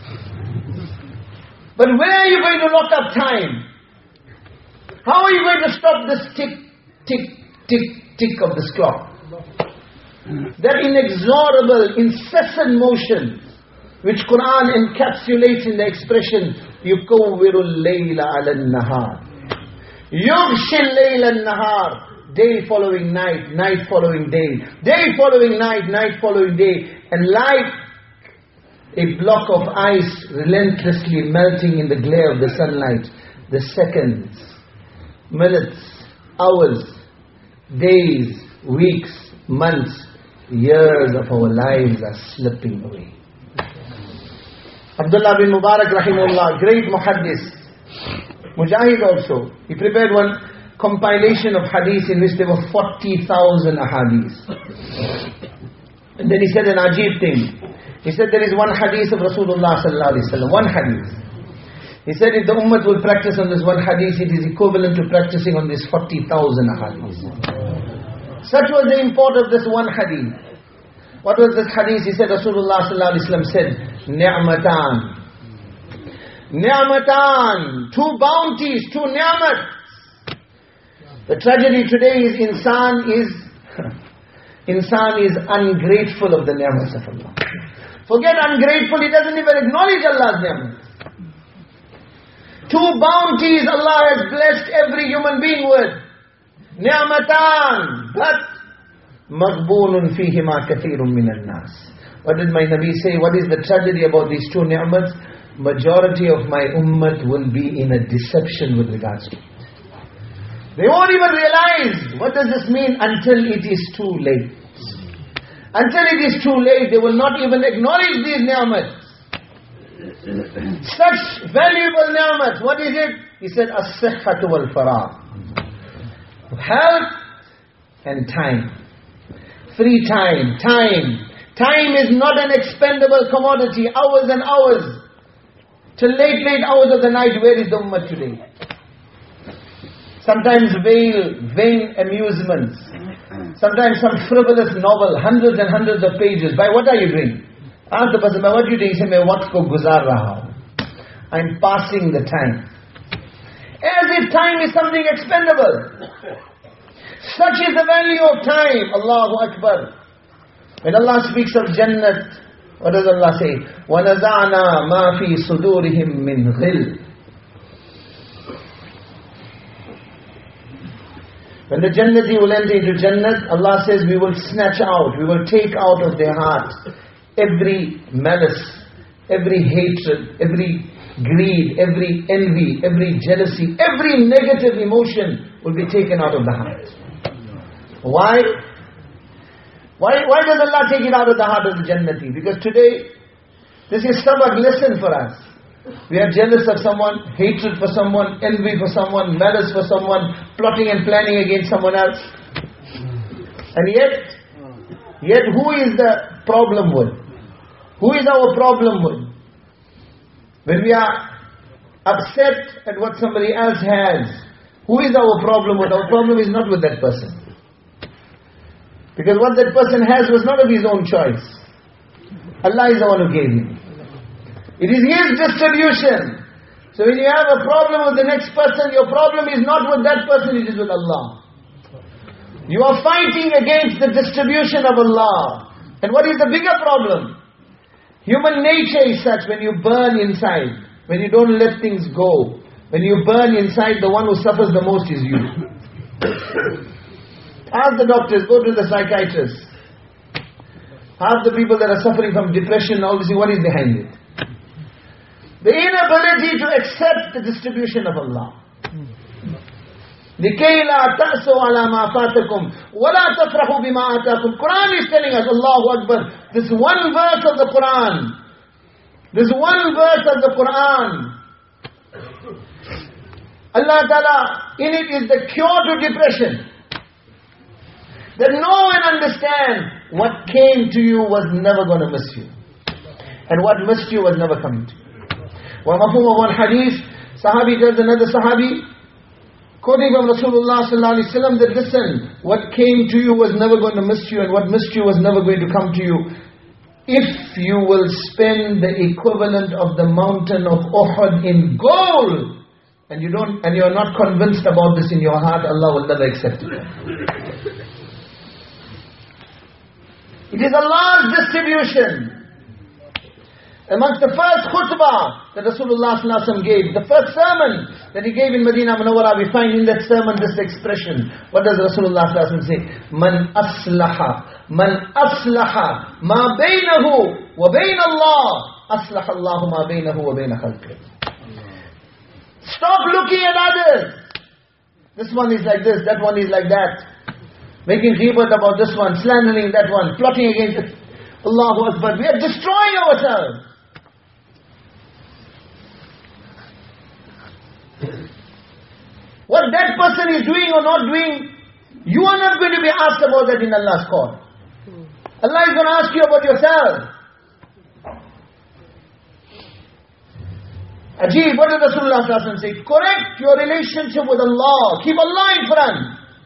But where are you going to lock up time? How are you going to stop this tick, tick, tick, tick of this clock? That inexorable, incessant motion which Quran encapsulates in the expression يُكَوِّرُ اللَّيْلَ عَلَى النَّهَارِ يُغْشِي اللَّيْلَ النَّهَارِ, day following night, night following day, day following night, night following day, and like a block of ice relentlessly melting in the glare of the sunlight, the seconds, minutes, hours, days, weeks, months, years of our lives are slipping away. Abdullah bin Mubarak rahimahullah, great muhaddis, Mujahid also, he prepared one compilation of hadith in which there were 40,000 ahadith. And then he said an ajib thing. He said there is one hadith of Rasulullah sallallahu alaihi wasallam, one hadith. He said if the ummah will practice on this one hadith, it is equivalent to practicing on this 40,000 ahadith. Such was the import of this one hadith. What was this hadith? He said Rasulullah sallallahu alaihi wasallam said, Ni'matan. Ni'matan, two bounties, two ni'mat. The tragedy today is insan is ungrateful of the ni'mats of Allah. Forget ungrateful, he doesn't even acknowledge Allah's ni'mat. Two bounties Allah has blessed every human being with. Ni'matan, but maghbunun fihima kathirun minan nas. What did my Nabi say? What is the tragedy about these two ni'mats? Majority of my ummah will be in a deception with regards to it. They won't even realize what does this mean until it is too late. Until it is too late, they will not even acknowledge these ni'mats. Such valuable ni'mats. What is it? He said, as-sihhatu wal-faragh. Health and time. Free time. Time. Time is not an expendable commodity. Hours and hours. Till late hours of the night, where is the ummah today? Sometimes vain amusements. Sometimes some frivolous novel, hundreds and hundreds of pages. By what are you doing? Ask the person, by what are you doing? He said, मैं वक्त को गुजार रहा हूँ. I'm passing the time. As if time is something expendable. Such is the value of time. Allahu Akbar. When Allah speaks of Jannat, what does Allah say? وَنَزَعْنَا مَا فِي صُدُورِهِمْ مِنْ غِلٍّ. When the Jannati will enter into Jannat, Allah says we will snatch out, we will take out of their heart every malice, every hatred, every greed, every envy, every jealousy, every negative emotion will be taken out of the heart. Why? Why does Allah take it out of the heart of the Jannati? Because today, this is sabak lesson for us. We are jealous of someone, hatred for someone, envy for someone, malice for someone, plotting and planning against someone else. And yet who is the problem with? Who is our problem with? When we are upset at what somebody else has, who is our problem with? Our problem is not with that person. Because what that person has was not of his own choice. Allah is the one who gave him. It is his distribution. So when you have a problem with the next person, your problem is not with that person, it is with Allah. You are fighting against the distribution of Allah. And what is the bigger problem? Human nature is such, when you burn inside, when you don't let things go, when you burn inside, the one who suffers the most is you. Ask the doctors, go to the psychiatrists. Half the people that are suffering from depression, obviously what is behind it? The inability to accept the distribution of Allah. لِكَيْ لَا تَأْسُوا عَلَى مَا فَاتَكُمْ وَلَا تَفْرَحُوا بِمَا آتَاكُمْ. Quran is telling us, Allahu Akbar, this one verse of the Quran, Allah Ta'ala, in it is the cure to depression. That know and understand what came to you was never going to miss you. And what missed you was never coming to you. وَمَفْهُومَ one hadith, Sahabi tells another Sahabi, quoting from Rasulullah sallallahu alaihi wasallam, that listen, what came to you was never going to miss you, and what missed you was never going to come to you. If you will spend the equivalent of the mountain of Uhud in gold, and you are not convinced about this in your heart, Allah will never accept it. It is Allah's distribution. Amongst the first khutbah that Rasulullah sallallahu alaihi wasallam gave, the first sermon that he gave in Medina Munawwara, we find in that sermon this expression. What does Rasulullah sallallahu alaihi wasallam say? Man aslaha ma bainahu wa bain Allah, aslaha Allahu ma bainahu wa bain khalqihi. Stop looking at others. This one is like this, that one is like that. Making ghibat about this one, slandering that one, plotting against it. Allahu Akbar. We are destroying ourselves. What that person is doing or not doing, you are not going to be asked about that in Allah's court. Allah is going to ask you about yourself. Ajib, what did Rasulullah sallallahu alaihi wasallam say? Correct your relationship with Allah. Keep Allah in front.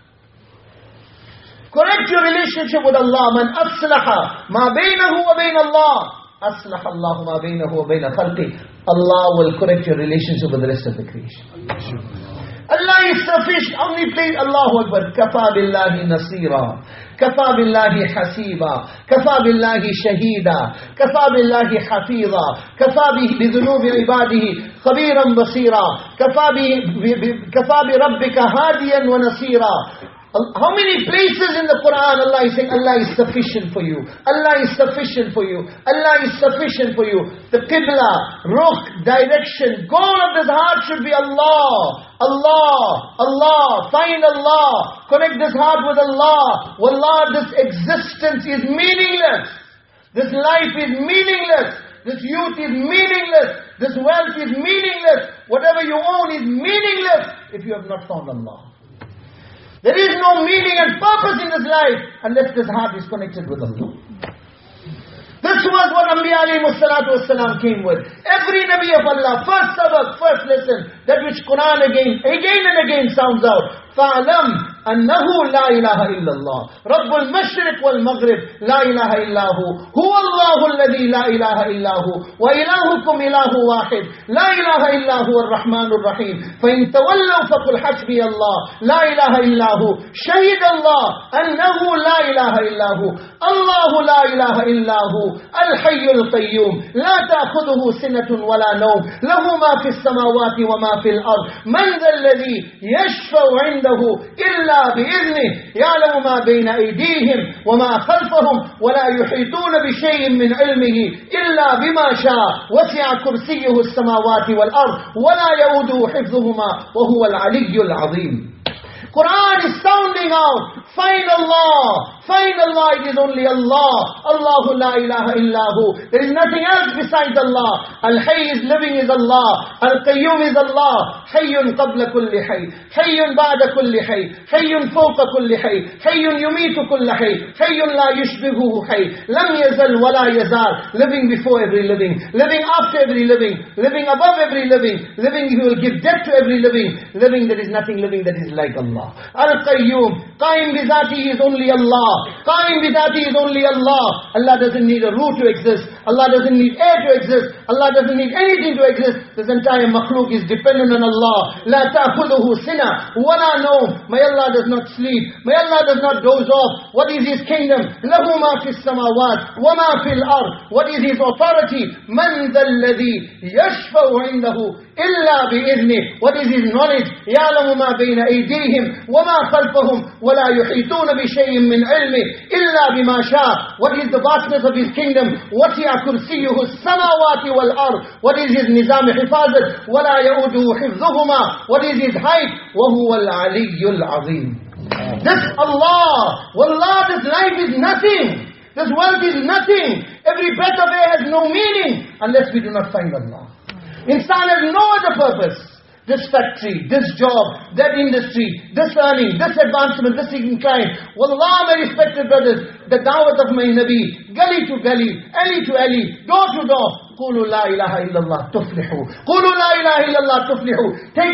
Correct your relationship with Allah. Man aslaha ma bainahu wa bain Allah, aslaha Allah ma bainahu wa bain khalqi. Allah will correct your relationship with the rest of the creation. Allah is sufficient. Only please, Allahu Akbar. Kafa billahi nasira. Kafa billahi hasiba. Kafa billahi shahida. Kafa billahi hafiza. Kafa bi dhunubi ibadihi khabiran basira. Kafa bi rabbika hadiyan wa nasira. How many places in the Quran Allah is saying, Allah is sufficient for you. Allah is sufficient for you. Allah is sufficient for you. The Qibla, Rukh, direction, goal of this heart should be Allah. Allah, Allah, find Allah. Connect this heart with Allah. Wallah, this existence is meaningless. This life is meaningless. This youth is meaningless. This wealth is meaningless. Whatever you own is meaningless if you have not found Allah. There is no meaning and purpose in this life unless this heart is connected with Allah. This was what Anbiya alayhi salatu wassalam came with. Every Nabi of Allah, first sabak, first lesson, that which Quran again and again sounds out. فَعْلَمْ أَنَّهُ لَا إِلَهَ إِلَّا اللَّهِ رَبُّ الْمَشْرِقِ وَالْمَغْرِبِ لَا إِلَهَ إِلَّا هُوَ اللَّهُ الَّذِي لَا إِلَهَ إِلَّا هُوَ وَإِلَهُكُمْ إِلَهُ وَاحِدٌ لَا إِلَهَ إِلَّا هُوَ الرَّحْمَنُ الرَّحِيمُ فَإِن تَوَلَّوْا فَقُلْ حَسْبِيَ اللَّهُ لَا إِلَهَ إِلَّا هُوَ شَهِدَ اللَّهُ أَنَّهُ لَا إِلَهَ إِلَّا هُوَ اللَّهُ لَا إِلَهَ إِلَّا هُوَ الْحَيُّ الْقَيُّومُ لَا تَأْخُذُهُ سِنَةٌ وَلَا نَوْمٌ لَهُ مَا فِي السَّمَاوَاتِ وَمَا فِي الْأَرْضِ مَنْ ذَا الَّذِي يَشْفَعُ عِنْدَهُ إِلَّا بِإِذْنِهِ يَعْلَمُ مَا بَيْنَ أَيْدِيهِمْ وَمَا خَلْفَهُمْ وَلَا يُحِيطُونَ بِشَيْءٍ من علمه إلا بما شاء وسع كرسيه السماوات والأرض ولا يؤوده حفظهما وهو العلي العظيم. Quran is sounding out, find Allah, it is only Allah. Allahu la ilaha illahu. There is nothing else besides Allah. Al-Hayy is living is Allah. Al-Qayyum is Allah. Hayyun qabla kulli hayy. Hayyun ba'da kulli hayy. Hayyun fawqa kulli hayy. Hayyun yumitu kulla hayy. Hayyun la yushbihuhu hayy. Lam yazal wa la yazal. Living before every living. Living after every living. Living above every living. Living He will give death to every living. Living there is nothing living that is like Allah. Al-Qayyum, Qaim bizati is only Allah. Qaim bizati is only Allah. Allah doesn't need a root to exist. Allah doesn't need air to exist. Allah doesn't need anything to exist. This entire makhluk is dependent on Allah. La ta'khudhuhu sina wa la nawm. May Allah does not sleep. May Allah does not doze off. What is His kingdom? Lahu ma fis samawat wa ma fil ard. What is His authority? Man dhal ladhi yashfa'u indahu illa bi'idhnih. What is His knowledge? Ya'lamu ma bayna aydihim وَمَا خَلْفَهُمْ وَلَا يُحِيطُونَ بِشَيْءٍ مِّنْ عِلْمِهِ إِلَّا بِمَا شَاءَ. What is the vastness of His kingdom? وَسِعَ كُرْسِيُّهُ السَّمَاوَاتِ وَالْأَرْضِ. What is His nizam hifazat? وَلَا يَؤُودُهُ حِفْظُهُمَا. What is His height? وَهُوَ الْعَلِيُّ الْعَظِيمُ. This Allah, wallah, this life is nothing. This world is nothing. Every breath of air has no meaning unless we do not find Allah. Insan has no other purpose. This factory, this job, that industry, this earning, this advancement, this incline. Wallah, my respected brothers, the da'wat of my Nabi, gully to gully, alley to alley, door to door. قولوا لا إله إلا الله تفلحوا. قولوا لا إله إلا الله تفلحوا. Take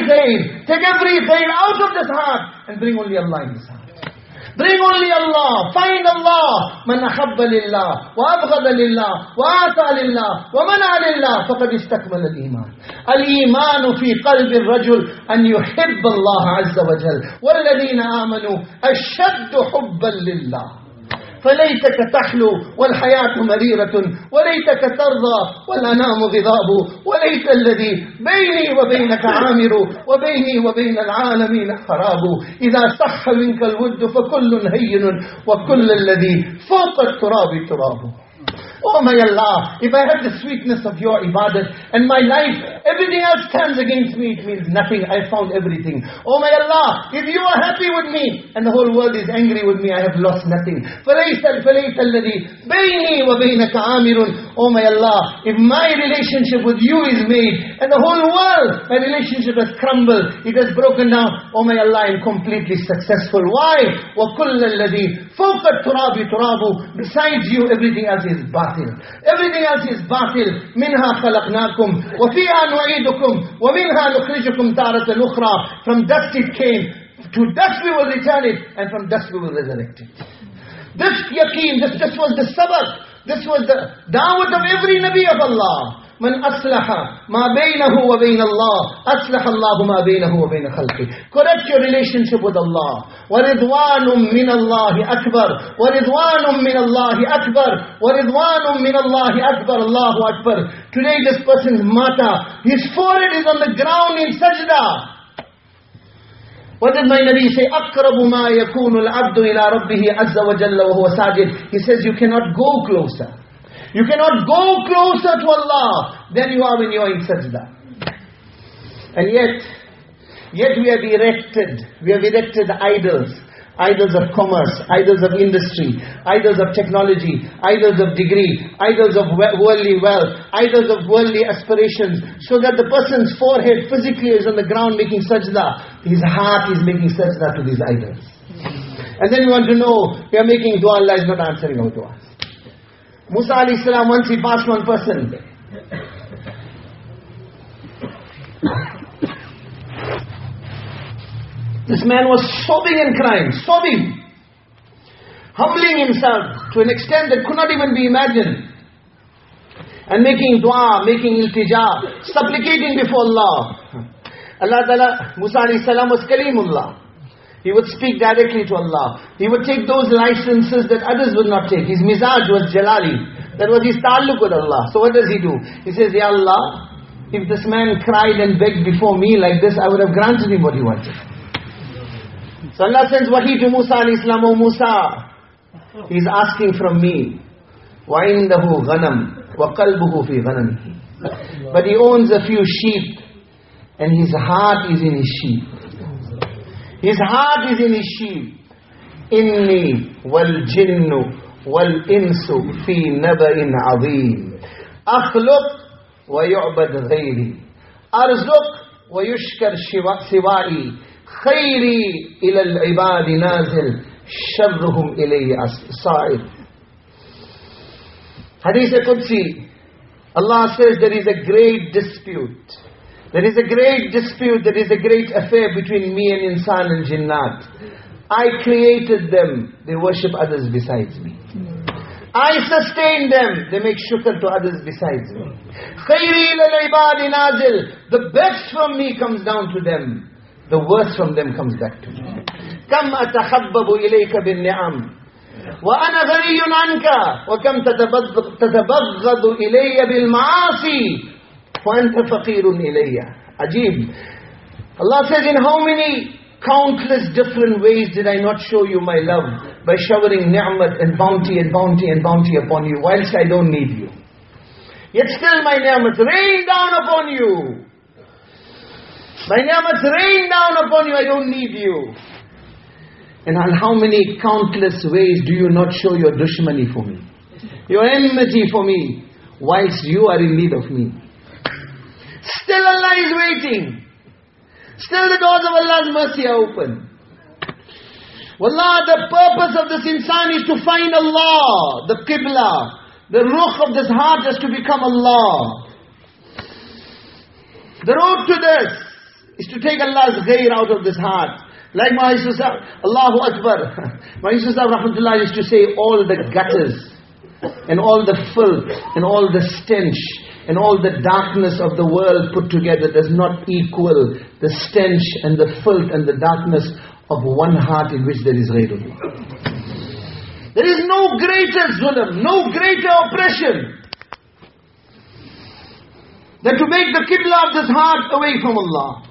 every veil out of this heart and bring only Allah in this heart. Bring only Allah, find Allah. Man ahabba lillah, wa abghada lillah, wa ata lillah, wa mana lillah, faqad istakmala al-iman. Al-imanu fi qalbi al-rajul an yuhibba Allah azza wa jal. Walladhina amanu ashaddu hubban lillah. فليتك تحلو والحياة مريرة وليتك ترضى والأنام غضاب وليت الذي بيني وبينك عامر وبيني وبين العالمين خراب إذا صح منك الود فكل هين وكل الذي فوق التراب تراب. Oh my Allah, if I have the sweetness of your ibadat and my life, everything else stands against me, it means nothing. I found everything. Oh my Allah, if you are happy with me and the whole world is angry with me, I have lost nothing. فَلَيْسَ الَّذِي بَيْنِي وَبَيْنَكَ عَامِرٌ. Oh my Allah, if my relationship with you is made and the whole world, my relationship has crumbled, it has broken down, oh my Allah, I am completely successful. Why? وَكُلَّ الَّذِي فَوْقَ التُّرَابِ تُرَابُ. Besides you, everything else is batil. Everything else is batil. Minha khalaqnakum wa fiha nu'idukum wa minha nukhrijukum taratan ukhra. From dust it came, to dust we will return it, and from dust we will resurrect it. This yaqeen, this was the sabak, this was the da'wat of every Nabi of Allah. Man aslaha ma baynahu wa bayna Allah, aslaha Allahu ma baynahu wa bayna khalqi. Correct your relationship with Allah. Wa ridwanum min Allahi akbar. Wa ridwanum min Allahi akbar. Wa ridwanum min Allahi akbar. Allahu akbar. Today this person's mata, his forehead is on the ground in sajda. What did my Nabi say? أَقْرَبُ مَا يَكُونُ الْعَبْدُ إِلَىٰ رَبِّهِ عَزَّ وَجَلَّ وَهُوَ سَاجِدٌ. He says you cannot go closer. You cannot go closer to Allah than you are when you are in sajda. And yet we have erected idols. Idols of commerce, idols of industry, idols of technology, idols of degree, idols of worldly wealth, idols of worldly aspirations, so that the person's forehead physically is on the ground making sajda. His heart is making sajda to these idols. And then you want to know, we are making dua, Allah is not answering our dua. Musa alayhi salam, once he passed one person. This man was sobbing and crying, sobbing, humbling himself to an extent that could not even be imagined, and making dua, making iltija, supplicating before Allah. Allah Ta'ala, Musa alayhi salam was Kalimullah. He would speak directly to Allah. He would take those licenses that others would not take. His mizaj was jalali. That was his ta'alluq with Allah. So what does he do? He says, Ya Allah, if this man cried and begged before me like this, I would have granted him what he wanted. So Allah sends wahi to Musa alayhi salam, O Musa, he's asking from me. وَعِنْدَهُ غَنَمْ وَقَلْبُهُ فِي غَنَمِهِ. But he owns a few sheep, and his heart is in his sheep. His heart is in his sheep. إِنِّي وَالْجِنُّ وَالْإِنسُ فِي نَبَإٍ عَظِيمٍ أَخْلُقْ وَيُعْبَدْ غَيْرِي أَرْزُقْ وَيُشْكَرْ سِوَائِي خَيْرِي إِلَى الْعِبَادِ نَازِلْ شَرُّهُمْ إِلَيَّ صَائِرٌ. Hadith Qudsi, Allah says there is a great dispute. There is a great dispute, there is a great affair between me and insan and jinnat. I created them, they worship others besides me. I sustain them, they make shukr to others besides me. Khayri ilal ibadi nazil, the best from me comes down to them, the worst from them comes back to me. Kam atahabbabu ilayka bin ni'am, wa ana ghaniyun anka, wa kam tatabaghadu ilayya bil ma'asi, wa anta faqirun ilayya. Ajib. Allah says, in how many countless different ways did I not show you my love? By showering ni'mat and bounty and bounty and bounty upon you, whilst I don't need you. Yet still my ni'mat rain down upon you. My ni'mat rain down upon you, I don't need you. And on how many countless ways do you not show your dushmani for me? Your enmity for me, whilst you are in need of me. Still Allah is waiting. Still the doors of Allah's mercy are open. Wallah, the purpose of this insan is to find Allah, the qibla. The ruh of this heart is to become Allah. The road to this is to take Allah's ghayr out of this heart. Like Ma'i Yusuf, Allahu Akbar. Ma'i Yusuf rahmatullah used to say, all the gutters and all the filth and all the stench and all the darkness of the world put together does not equal the stench and the filth and the darkness of one heart in which there is ghayrullah. There is no greater zulm, no greater oppression than to make the qibla of this heart away from Allah.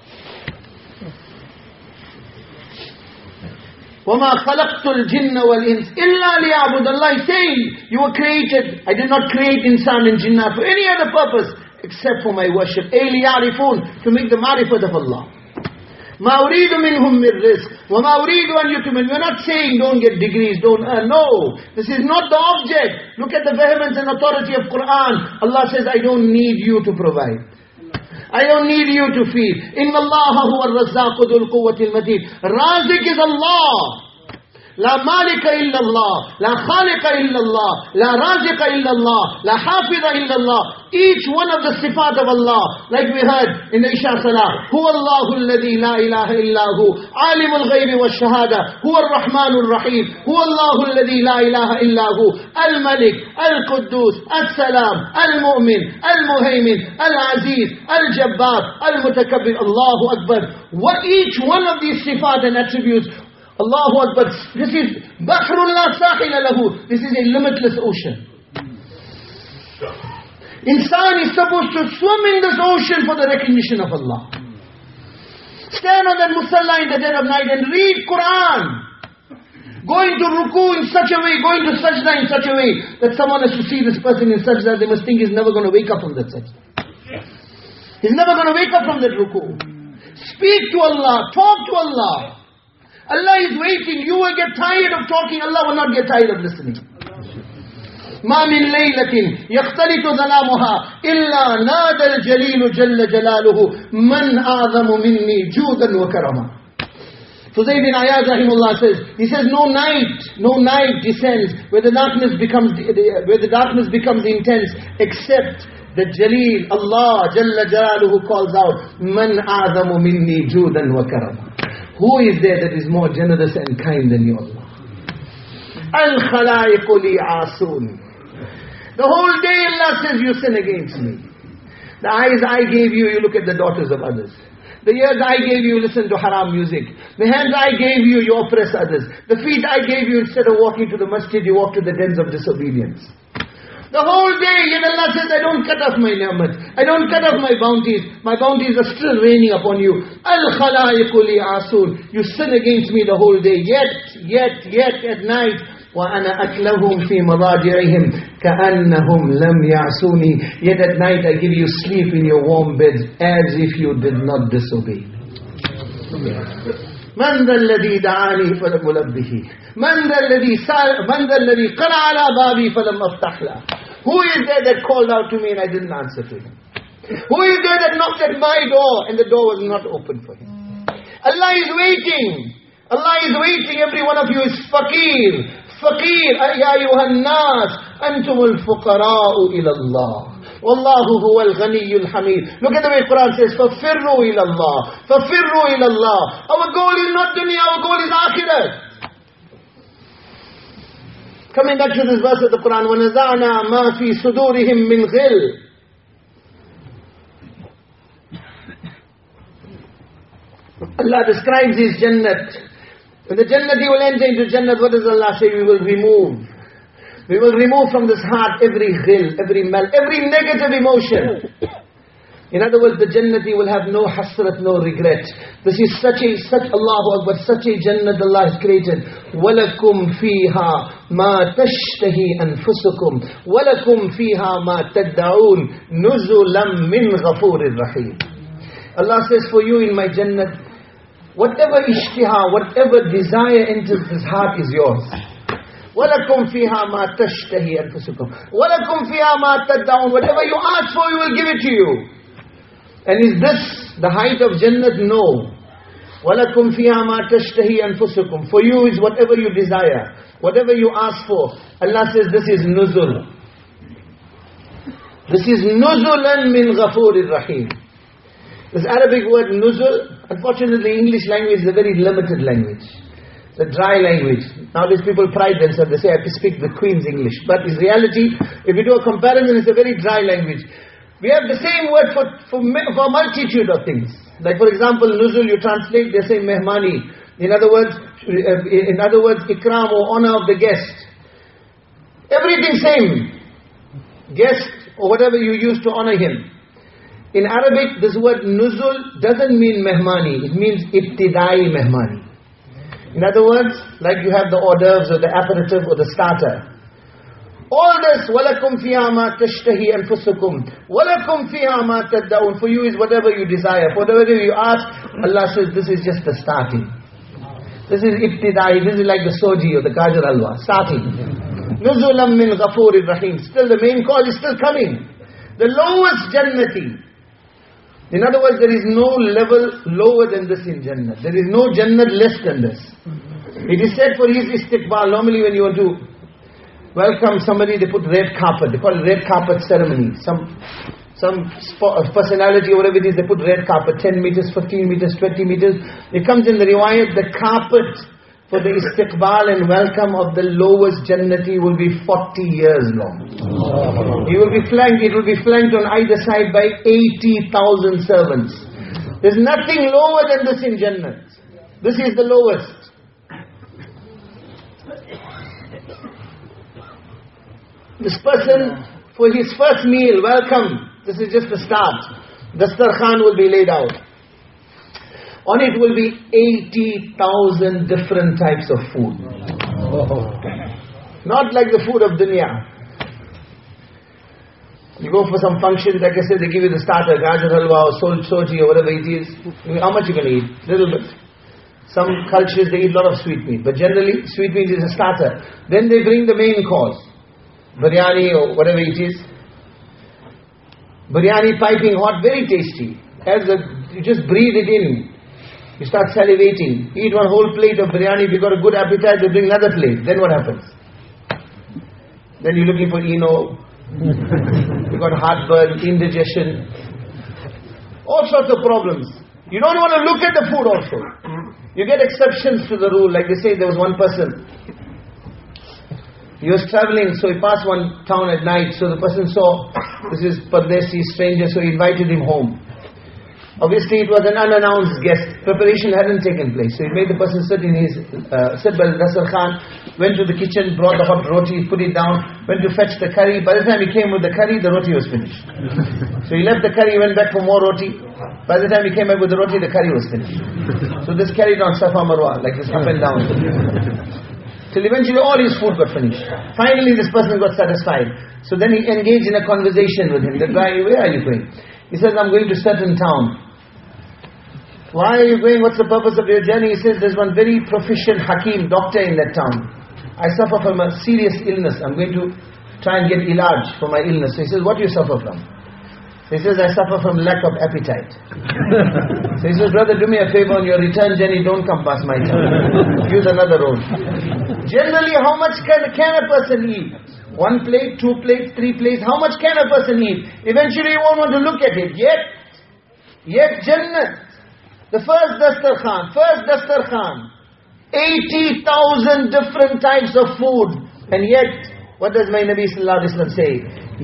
وَمَا خَلَقْتُ الْجِنَّ وَالْإِنسِ إِلَّا لِيَعْبُدَ. Allah is saying, you were created, I did not create insan and jinnah for any other purpose except for my worship. لِيَعْرِفُونَ, to make the ma'rifat of Allah. مَا أُرِيدُ مِنْهُمْ مِنْ رِزْقٍ وَمَا أُرِيدُ أَنْ يُتْمِنُ. We're not saying don't get degrees, don't earn. No, this is not the object. Look at the vehemence and authority of Quran. Allah says, I don't need you to provide. I don't need you to feed. Inna Allah huwa ar-razzaqu dhul quwwati al-mateen. Razik is Allah. La malika illa Allah, la khaliqa illa Allah, la raziqa illa Allah, la hafidha illa Allah. Each one of the sifat of Allah, like we heard in the Isha Salah, Huwa Allahu alladhi la ilaha illahu, alimul ghaybi wa shahada, Huwa ar-Rahmanur Rahim, Huwa Allahu alladhi la ilaha illahu, al-Malik, al-Quddus, al-Salam, al-Mu'min, al-Muhaymin, al-Aziz, al-Jabbar, al-Mutakabbir. Allahu Akbar. What each one of these sifat and attributes, Allahu Akbar. This is Bahrul la sahila lahu. This is a limitless ocean. Insan is supposed to swim in this ocean for the recognition of Allah. Stand on that musalla in the dead of night and read Quran. Go into ruku in such a way, go into sajda in such a way that someone has to see this person in sajda, they must think he's never going to wake up from that sajda. He's never going to wake up from that ruku. Speak to Allah, talk to Allah. Allah is waiting. You will get tired of talking, Allah will not get tired of listening. ما من ليلة يختلط ظلامها إلا نادى الجليل جل جلاله من أعظم مني جودا وكرما. Fuzayd bin Ayaz rahimullah says, he says, no night descends where the darkness becomes intense, except the Jaleel, Allah Jalla Jalaluhu calls out, Man a'zamu minni judan wa karama. Who is there that is more generous and kind than you, Allah? Al-khalaiqu li asun. The whole day Allah says, you sin against me. The eyes I gave you, you look at the daughters of others. The ears I gave you, listen to haram music. The hands I gave you, you oppress others. The feet I gave you, instead of walking to the masjid, you walk to the dens of disobedience. The whole day, yet Allah says, I don't cut off my ni'mat. I don't cut off my bounties. My bounties are still raining upon you. Al-khalaiqu li asun. You sin against me the whole day. Yet at night, وَأَنَا أَكْلَهُمْ فِي مَضَاجِعِهِمْ كَأَنَّهُمْ لَمْ يَعْصُونِي. Yet at night I give you sleep in your warm beds as if you did not disobey. مَنْ ذَا الَّذِي دَعَانِي فَلَمْ أُلَبِّهِ مَنْ ذَا الَّذِي قَرَ عَلَى بَابِي فَلَمْ أَفْتَحْ لَهُ. Who is there that called out to me and I didn't answer to him? Who is there that knocked at my door and the door was not open for him? Allah is waiting. Allah is waiting. Every one of you is faqir. فقير يا أيها الناس أنتم الفقراء إلى الله والله هو الغني الحميد. Look at the way Quran says فَفِرُّوا إلى الله فَفِرُّوا إلى الله. Our goal is not dunya, our goal is akhirat. Coming back to this verse of the Quran, وَنَزَعْنَا مَا فِي صُدُورِهِمْ مِنْ غِلٍّ. Allah describes His Jannat. When the Jannati will enter into Jannat, what does Allah say? We will remove from this heart every ghil, every mal, every negative emotion. In other words, the Jannati will have no hasrat, no regret. This is such Allahu Akbar, such a Jannat Allah has created. وَلَكُمْ فِيهَا مَا تَشْتَهِي أَنفُسُكُمْ وَلَكُمْ فِيهَا مَا تَدَّعُونَ نُزُلًا مِّنْ غَفُورٍ رَحِيمٍ. Allah says, for you in my Jannat, whatever ishtiha, whatever desire enters this heart is yours. وَلَكُمْ فِيهَا مَا تَشْتَهِي أَنفُسُكُمْ وَلَكُمْ فِيهَا مَا تَدَّعُونَ. Whatever you ask for, we will give it to you. And is this the height of Jannat? No. وَلَكُمْ فِيهَا مَا تَشْتَهِي أَنفُسُكُمْ. For you is whatever you desire, whatever you ask for. Allah says this is nuzul. This is nuzulan min ghafurir rahim. This Arabic word nuzul, unfortunately English language is a very limited language. It's a dry language. Nowadays people pride themselves, they say I speak the Queen's English. But in reality, if you do a comparison, it's a very dry language. We have the same word for a multitude of things. Like for example, nuzul you translate, they say mehmani. In other words, ikram or honor of the guest. Everything same. Guest or whatever you use to honor him. In Arabic, this word nuzul doesn't mean mehmani. It means ibtidai mehmani. In other words, like you have the hors d'oeuvres or the aperitif or the starter. All this, وَلَكُمْ فِيهَا مَا تَشْتَهِي أَنفُسُكُمْ وَلَكُمْ فِيهَا مَا تَدَّعُونَ. For you is whatever you desire. For whatever you ask, Allah says this is just the starting. This is ibtidai. This is like the soji or the gajar halwa. Starting. نُزُلًا مِّنْ غَفُورٍ رَحِيمٍ. Still the main call is still coming. The lowest Jannati. In other words, there is no level lower than this in Jannah. There is no Jannah less than this. It is said for his istiqbal, normally when you want to welcome somebody, they put red carpet. They call it red carpet ceremony. Some personality or whatever it is, they put red carpet, 10 meters, 15 meters, 20 meters. It comes in the riwayat, the carpet for the istiqbal and welcome of the lowest Jannati will be 40 years long. It will be flanked on either side by 80,000 servants. There's nothing lower than this in Jannah. This is the lowest. This person, for his first meal, welcome. This is just the start. Dastarkhan will be laid out. On it will be 80,000 different types of food. Not like the food of dunya. You go for some function, like I said, they give you the starter, gajar halwa or soji or whatever it is. How much you can eat? Little bit. Some cultures, they eat a lot of sweet meat. But generally, sweet meat is a starter. Then they bring the main course. Biryani or whatever it is. Biryani piping hot, very tasty. You just breathe it in. You start salivating. Eat one whole plate of biryani. If you got a good appetite, they bring another plate. Then what happens? Then you're looking for you got heartburn, indigestion, all sorts of problems. You don't want to look at the food also. You get exceptions to the rule. Like they say, there was one person. He was traveling, so he passed one town at night. So the person saw, this is Pardesi, stranger, so he invited him home. Obviously it was an unannounced guest. Preparation hadn't taken place. So he made the person sit by the Dastarkhan, went to the kitchen, brought the hot roti, put it down, went to fetch the curry. By the time he came with the curry, the roti was finished. So he left the curry, went back for more roti. By the time he came back with the roti, the curry was finished. So this carried on Safa Marwa, like this up and down. till eventually all his food got finished. Finally this person got satisfied. So then he engaged in a conversation with him. The guy, where are you going? He says, I'm going to certain town. Why are you going? What's the purpose of your journey? He says, there's one very proficient Hakim, doctor in that town. I suffer from a serious illness. I'm going to try and get ilaj for my illness. So he says, what do you suffer from? So he says, I suffer from lack of appetite. So he says, brother, do me a favor, on your return journey, don't come past my town. Use another road. Generally, how much can a person eat? 1 plate, 2 plates, 3 plates. How much can a person eat? Eventually you won't want to look at it. Yet Jannat, the first dastarkhan, 80,000 different types of food. And yet, what does my Nabi sallallahu alaihi wasallam say?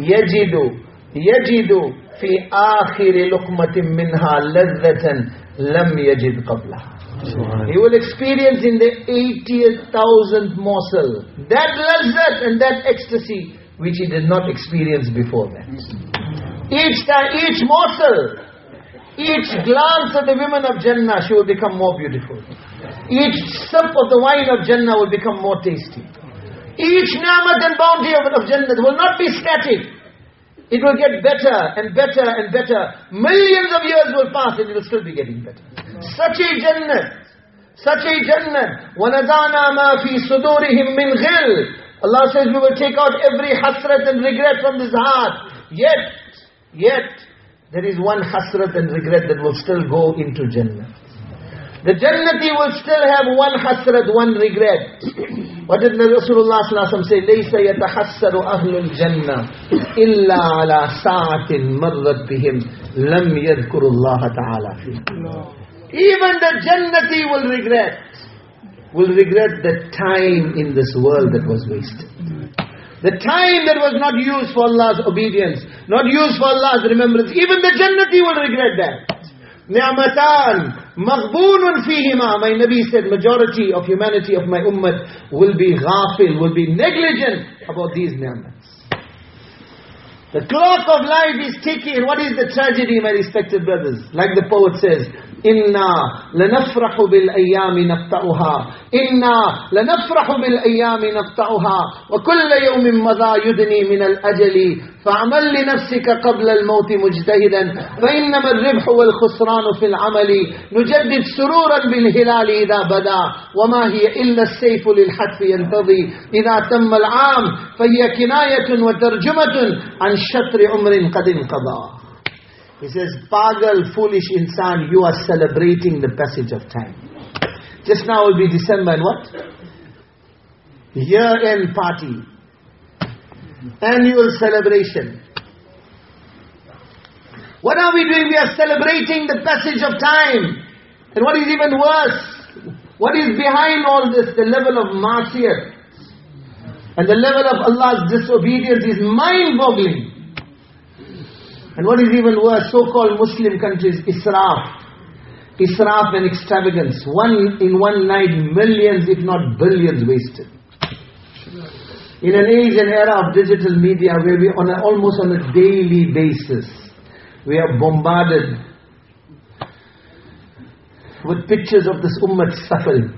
Yajidu fi akhiri luqmatin minha ladhatan lam yajid qablaha. He will experience in the 80,000th morsel that lazzat and that ecstasy which he did not experience before that. Each time, each morsel, each glance at the women of Jannah, she will become more beautiful. Each sip of the wine of Jannah will become more tasty. Each ni'mat and bounty of Jannah will not be static. It will get better and better and better. Millions of years will pass and it will still be getting better. Such a Jannat. وَنَزَعْنَا مَا فِي صُدُورِهِمْ مِنْ غِلٍّ. Allah says we will take out every hasrat and regret from this heart. Yet, there is one hasrat and regret that will still go into Jannah. The Jannati will still have one hasrat, one regret. What did Rasulullah sallallahu alaihi wasallam say? لَيْسَ يَتَحَسَّرُ أَهْلُ الْجَنَّةِ إِلَّا عَلَى سَاعَةٍ مَرَّتْ بِهِمْ لَمْ يَذْكُرُ اللَّهَ تَعَالَى فِيهِ. Even the Jannati will regret the time in this world that was wasted. The time that was not used for Allah's obedience, not used for Allah's remembrance. Even the Jannati will regret that. Ni'matan maghbunun fihima. My Nabi said majority of humanity of my ummah will be ghafil, will be negligent about these ni'mats. The clock of life is ticking. What is the tragedy, my respected brothers? Like the poet says, Inna lanafrahu bil ayyami naqta'uha. Inna lanafrahu bil ayyami naqta'uha. Wa kulla yawmin madha yudni min al ajali. Fa'amal li nafsika qabla al mawti mujtahidan. Fa'innama al-ribhu wal khusranu fil amali. Nujaddid sururan bil hilali idha bada. Wama hiya illa as-sayfu lil hatfi yantadhi. Idha tamma al-aam. Fahiya kinayatun wa tarjumatun an shatri umrin qad inqada. He says, Pagal, foolish insan, you are celebrating the passage of time. Just now will be December and what? Year-end party. Annual celebration. What are we doing? We are celebrating the passage of time. And what is even worse, what is behind all this? The level of ma'asiyat and the level of Allah's disobedience is mind-boggling. And what is even worse, so-called Muslim countries, israf and extravagance. In one night, millions if not billions wasted. In an age and era of digital media where we almost on a daily basis, we are bombarded with pictures of this ummah suffering.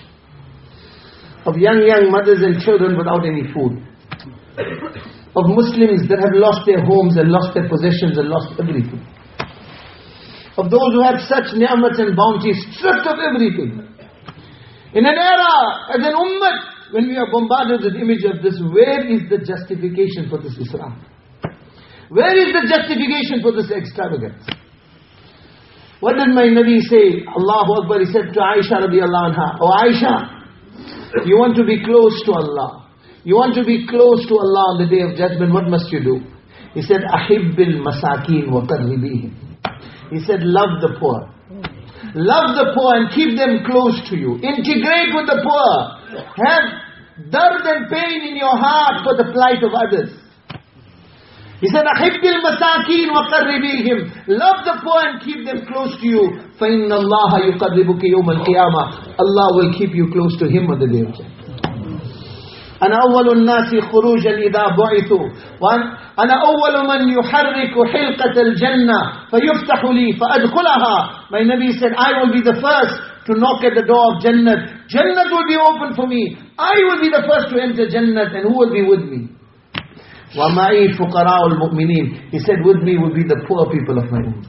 Of young mothers and children without any food. Of Muslims that have lost their homes and lost their possessions and lost everything. Of those who have such ni'mat and bounties, stripped of everything. In an era, as an ummah, when we are bombarded with the image of this, where is the justification for this israf? Where is the justification for this extravagance? What did my Nabi say? Allahu Akbar, he said to Aisha radiallahu anha, "Oh Aisha, you want to be close to Allah. You want to be close to Allah on the day of judgment, what must you do?" He said, "Ahibbil masakin wa qarribihim." He said, love the poor. Love the poor and keep them close to you. Integrate with the poor. Have dard and pain in your heart for the plight of others. He said, "Ahibbil masakin wa qarribihim." Love the poor and keep them close to you. فَإِنَّ اللَّهَ يُقَرِّبُكَ يَوْمَ الْقِيَامَةِ. Allah will keep you close to Him on the day of judgment. أنا أول الناس خروجا إذا بعثوا وأنا أول من يحرك حلقة الجنة فيفتح لي فأدخلها. My Nabi said, I will be the first to knock at the door of Jannah. Jannah will be open for me. I will be the first to enter Jannat, and who will be with me? وَمَعِي فُقَرَاءُ الْمُؤْمِنِينَ. He said, with me will be the poor people of my ummah.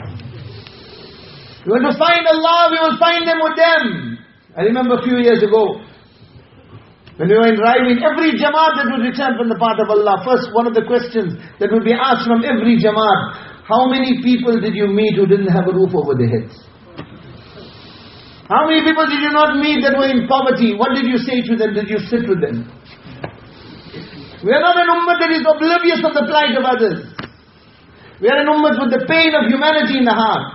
We want to find Allah, we will find them with them. I remember a few years ago, when we were in Raivin, every Jamaat that would return from the path of Allah, first one of the questions that would be asked from every Jamaat, how many people did you meet who didn't have a roof over their heads? How many people did you not meet that were in poverty? What did you say to them? Did you sit with them? We are not an ummah that is oblivious of the plight of others. We are an ummah with the pain of humanity in the heart.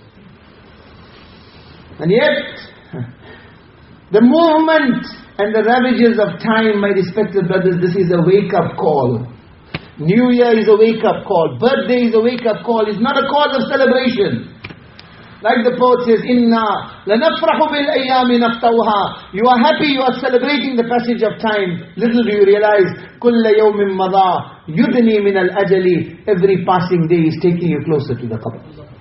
And yet, the movement and the ravages of time, my respected brothers, this is a wake-up call. New Year is a wake-up call. Birthday is a wake-up call. It's not a cause of celebration. Like the poet says, Inna lanafrahu bil ayyami naftawha. You are happy, you are celebrating the passage of time. Little do you realize, kulla yawmin madha yudni min al ajali. Every passing day is taking you closer to the qabr.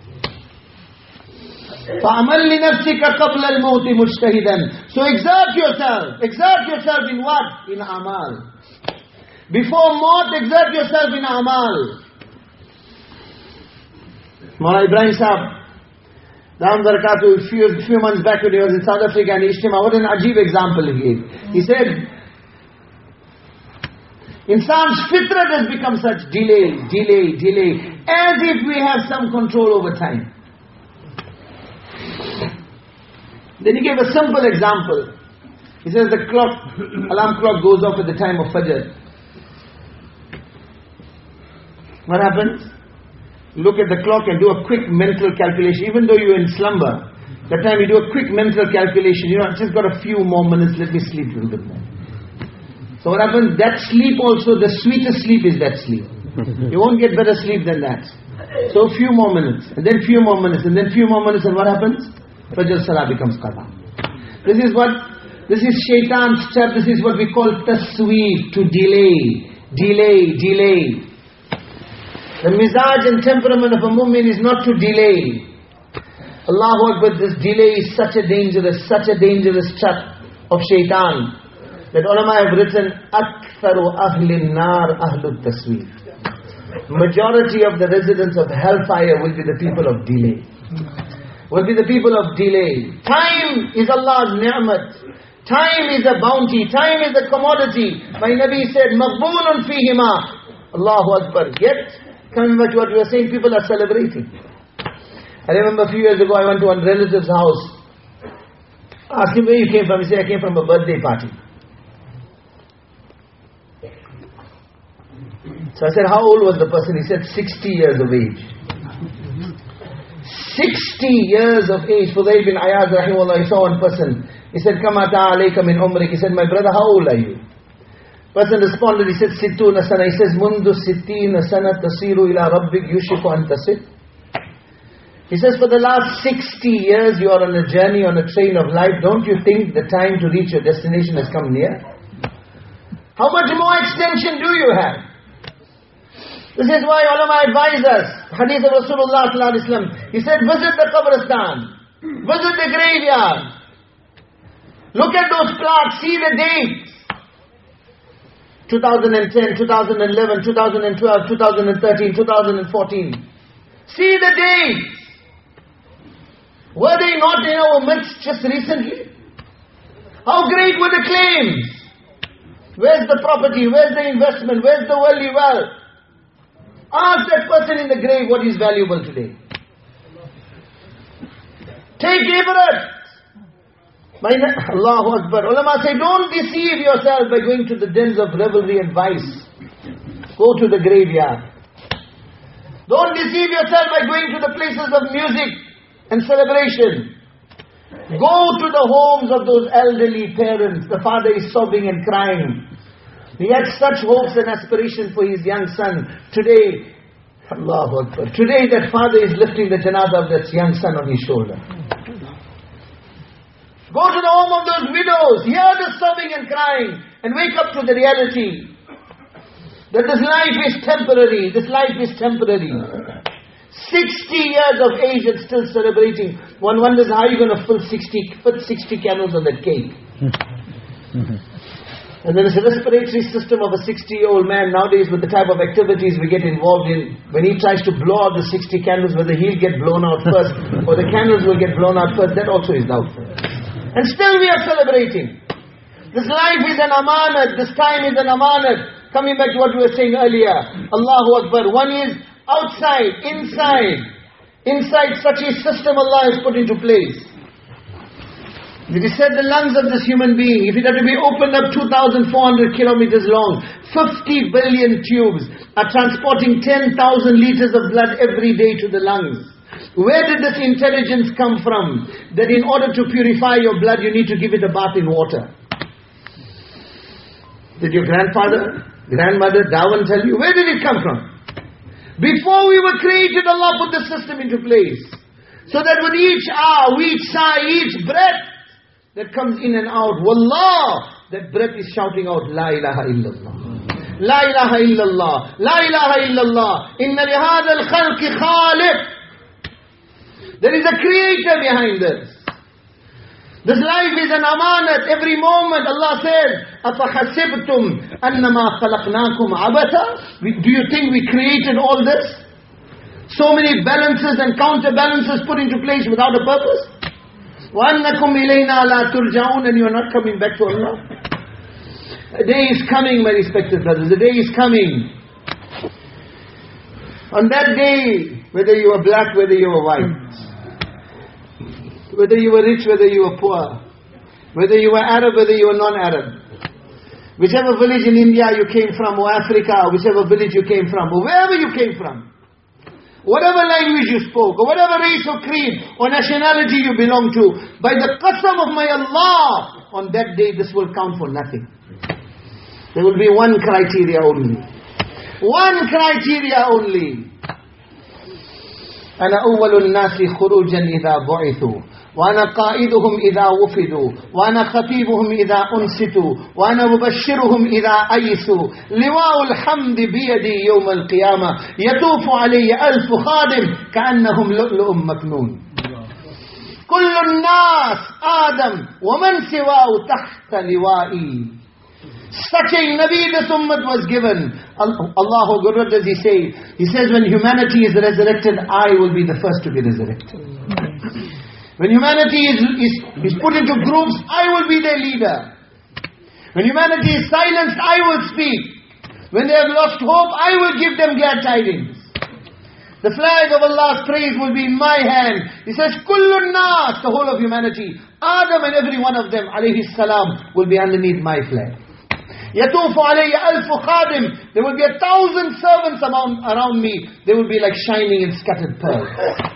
فَعَمَلْ لِنَفْسِكَ قَبْلَ الْمَوْتِ مُجْتَهِدًا. So exert yourself in what? In amal. Before maut, exert yourself in amal. Mawla Ibrahim Sahab, Dam Barakatuh, a few months back when he was in South Africa and Ijtima, what an ajib example he gave. He said, Insan's fitrat has become such delay, as if we have some control over time. Then he gave a simple example. He says the alarm clock goes off at the time of Fajr. What happens? Look at the clock and do a quick mental calculation. Even though you're in slumber, that time you do a quick mental calculation. You know, I've just got a few more minutes, let me sleep a little bit more. So what happens? That sleep also, the sweetest sleep is that sleep. You won't get better sleep than that. So a few more minutes, and then few more minutes, and then few more minutes, and what happens? Fajr Salah becomes qada. This is shaitan's trap. This is what we call tasweef, to delay. The mizaj and temperament of a mu'min is not to delay. Allahu Akbar, this delay is such a dangerous trap of shaitan, that ulama have written, Aktharu ahlin nar ahlut tasweef. Majority of the residents of hellfire will be the people of delay. Time is Allah's ni'mat. Time is a bounty. Time is a commodity. My Nabi said, Maqboolun fihima. Allahu Akbar. Yet, coming back to what we were saying, people are celebrating. I remember a few years ago, I went to one relative's house. Asked him where you came from. He said, I came from a birthday party. So I said, how old was the person? He said, 60 years of age. 60 years of age. Fudayl bin Ayaz rahimahullah, he saw one person. He said, Kama ta'alayka min umrik. He said, my brother, how old are you? Person responded, he said, Sittuna sana. He says, Mundu sittina sana tasiru ila rabbik yushiku an tasit. He says, for the last 60 years you are on a journey, on a train of life. Don't you think the time to reach your destination has come near? How much more extension do you have? This is why ulama advise us. Hadith of Rasulullah sallallahu alaihi wasallam. He said, visit the qabristan. Visit the graveyard. Look at those plaques. See the dates. 2010, 2011, 2012, 2013, 2014. See the dates. Were they not in our midst just recently? How great were the claims? Where's the property? Where's the investment? Where's the worldly wealth? Ask that person in the grave what is valuable today. Take ibrat. Allahu Akbar. Ulama say, don't deceive yourself by going to the dens of revelry and vice. Go to the graveyard. Don't deceive yourself by going to the places of music and celebration. Go to the homes of those elderly parents. The father is sobbing and crying. He had such hopes and aspirations for his young son. Today, Allahu Akbar, today that father is lifting the janazah of that young son on his shoulder. Go to the home of those widows. Hear the sobbing and crying. And wake up to the reality that this life is temporary. 60 years of age and still celebrating. One wonders how you're going to put 60 candles on that cake. And there is a respiratory system of a 60-year-old man nowadays with the type of activities we get involved in. When he tries to blow out the 60 candles, whether he'll get blown out first or the candles will get blown out first, that also is doubtful. And still we are celebrating. This life is an amanat, this time is an amanat. Coming back to what we were saying earlier, Allahu Akbar. One is outside, inside. Inside such a system Allah has put into place. It is said the lungs of this human being, if it had to be opened up 2,400 kilometers long, 50 billion tubes are transporting 10,000 liters of blood every day to the lungs. Where did this intelligence come from? That in order to purify your blood, you need to give it a bath in water. Did your grandfather, grandmother, Darwin tell you? Where did it come from? Before we were created, Allah put the system into place. So that with each hour, each sigh, each breath that comes in and out, wallah, that breath is shouting out, La ilaha illallah. La ilaha illallah. La ilaha illallah. Inna lihada al-khalqi khaliq. There is a creator behind this. This life is an amanat. Every moment Allah says, أَفَحَسِبْتُمْ أَنَّمَا خَلَقْنَاكُمْ عَبَثًا. Do you think we created all this? So many balances and counterbalances put into place without a purpose? وَأَنَّكُمْ إِلَيْنَا لَا تُرْجَعُونَ. And you are not coming back to Allah. A day is coming, my respected brothers. A day is coming. On that day, whether you are black, whether you are white, whether you were rich, whether you were poor, whether you were Arab, whether you were non-Arab, whichever village in India you came from, or Africa, or whichever village you came from, or wherever you came from, whatever language you spoke, or whatever race or creed or nationality you belong to, by the qasam of my Allah, on that day this will count for nothing. There will be one criteria only. One criteria only. أَنَا أَوَّلُ النَّاسِ خُرُوجًا إِذَا بُعِثُوا وَأَنَا قَائِدُهُمْ إِذَا وُفِدُوا وَأَنَا خَطِيبُهُمْ إِذَا أُنْسِتُوا وَأَنَا مُبَشِّرُهُمْ إِذَا أَيِّسُوا لِوَاءُ الْحَمْدِ بِيَدِي يَوْمَ الْقِيَامَةِ يَطُوفُ عَلَيَّ أَلْفُ خَادِمٍ كَأَنَّهُمْ لُؤْلُؤٌ مَكْنُونٌ كُلُّ النَّاسِ آدَمْ وَمَنْ سِوَاهُ تَحْتَ لِوَائِي. Such a Nabi this ummah was given. Allahu Akbar, what does he say? He says, when humanity is resurrected, I will be the first to be resurrected. When humanity is put into groups, I will be their leader. When humanity is silenced, I will speak. When they have lost hope, I will give them glad tidings. The flag of Allah's praise will be in my hand. He says, Kullun nas, the whole of humanity. Adam and every one of them, alayhi salam, will be underneath my flag. يَطُوفُ عَلَيَّ أَلْفُ خَادِمٍ. There will be 1,000 servants around me. They will be like shining and scattered pearls.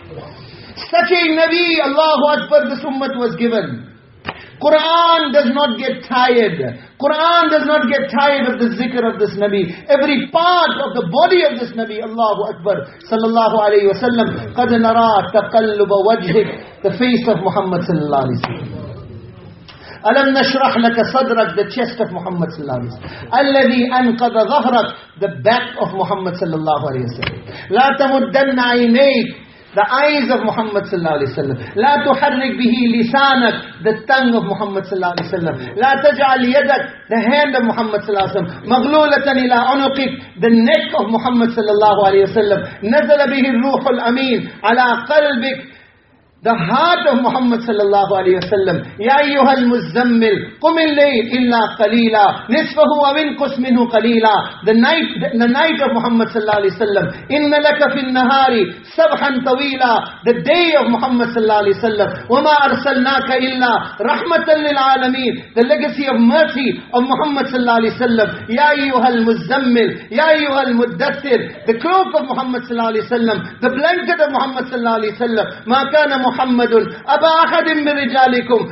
Such a Nabi, Allahu Akbar, this ummah was given. Quran does not get tired. Quran does not get tired of the zikr of this Nabi. Every part of the body of this Nabi, Allahu Akbar, sallallahu alayhi wa sallam, قَدْ نَرَى تَقَلُّبَ وَجْهِكَ. The face of Muhammad sallallahu alayhi wa sallam. أَلَمْ نَشْرَحْ لَكَ صَدْرَكَ. The chest of Muhammad sallallahu alayhi wa sallam. الَّذِي أَنْقَضَ ظَهْرَكَ. The back of Muhammad sallallahu alayhi wa sallam. لَا تَمُدَّنَّ عَيْنَيْكَ. The eyes of Muhammad sallallahu alayhi wa sallam. لَا تُحَرِّكْ بِهِ لِسَانَكَ. The tongue of Muhammad sallallahu alayhi wa sallam. لَا تَجْعَلْ يَدَكَ. The hand of Muhammad sallallahu alayhi wa sallam. مَغْلُولَةً إِلَىٰ عُنُقِكَ. The neck of Muhammad sallallahu alayhi wa sallam. نَزَلَ بِهِ الرُّوحُ الْأَمِينُ عَلَىٰ قَلْبِكَ. The heart of Muhammad sallallahu alayhi wa sallam. Ya ayyuhal muzammil, qum al-layl illa qalila, nisfahu aw inqus minhu qalila. The night of Muhammad sallallahu alayhi wa sallam. Inna laka fi an-nahari sabhan tawila. The day of Muhammad sallallahu alayhi wa sallam. Wa ma arsalnaka illa rahmatan lil alamin. The legacy of mercy of Muhammad sallallahu alayhi wa sallam. Ya ayyuhal muzammil, ya ayyuhal muddaththir. The cloak of Muhammad sallallahu alayhi wa sallam. The blanket of Muhammad sallallahu alayhi wa sallam. Ma kana محمد أبا أحد من رجالكم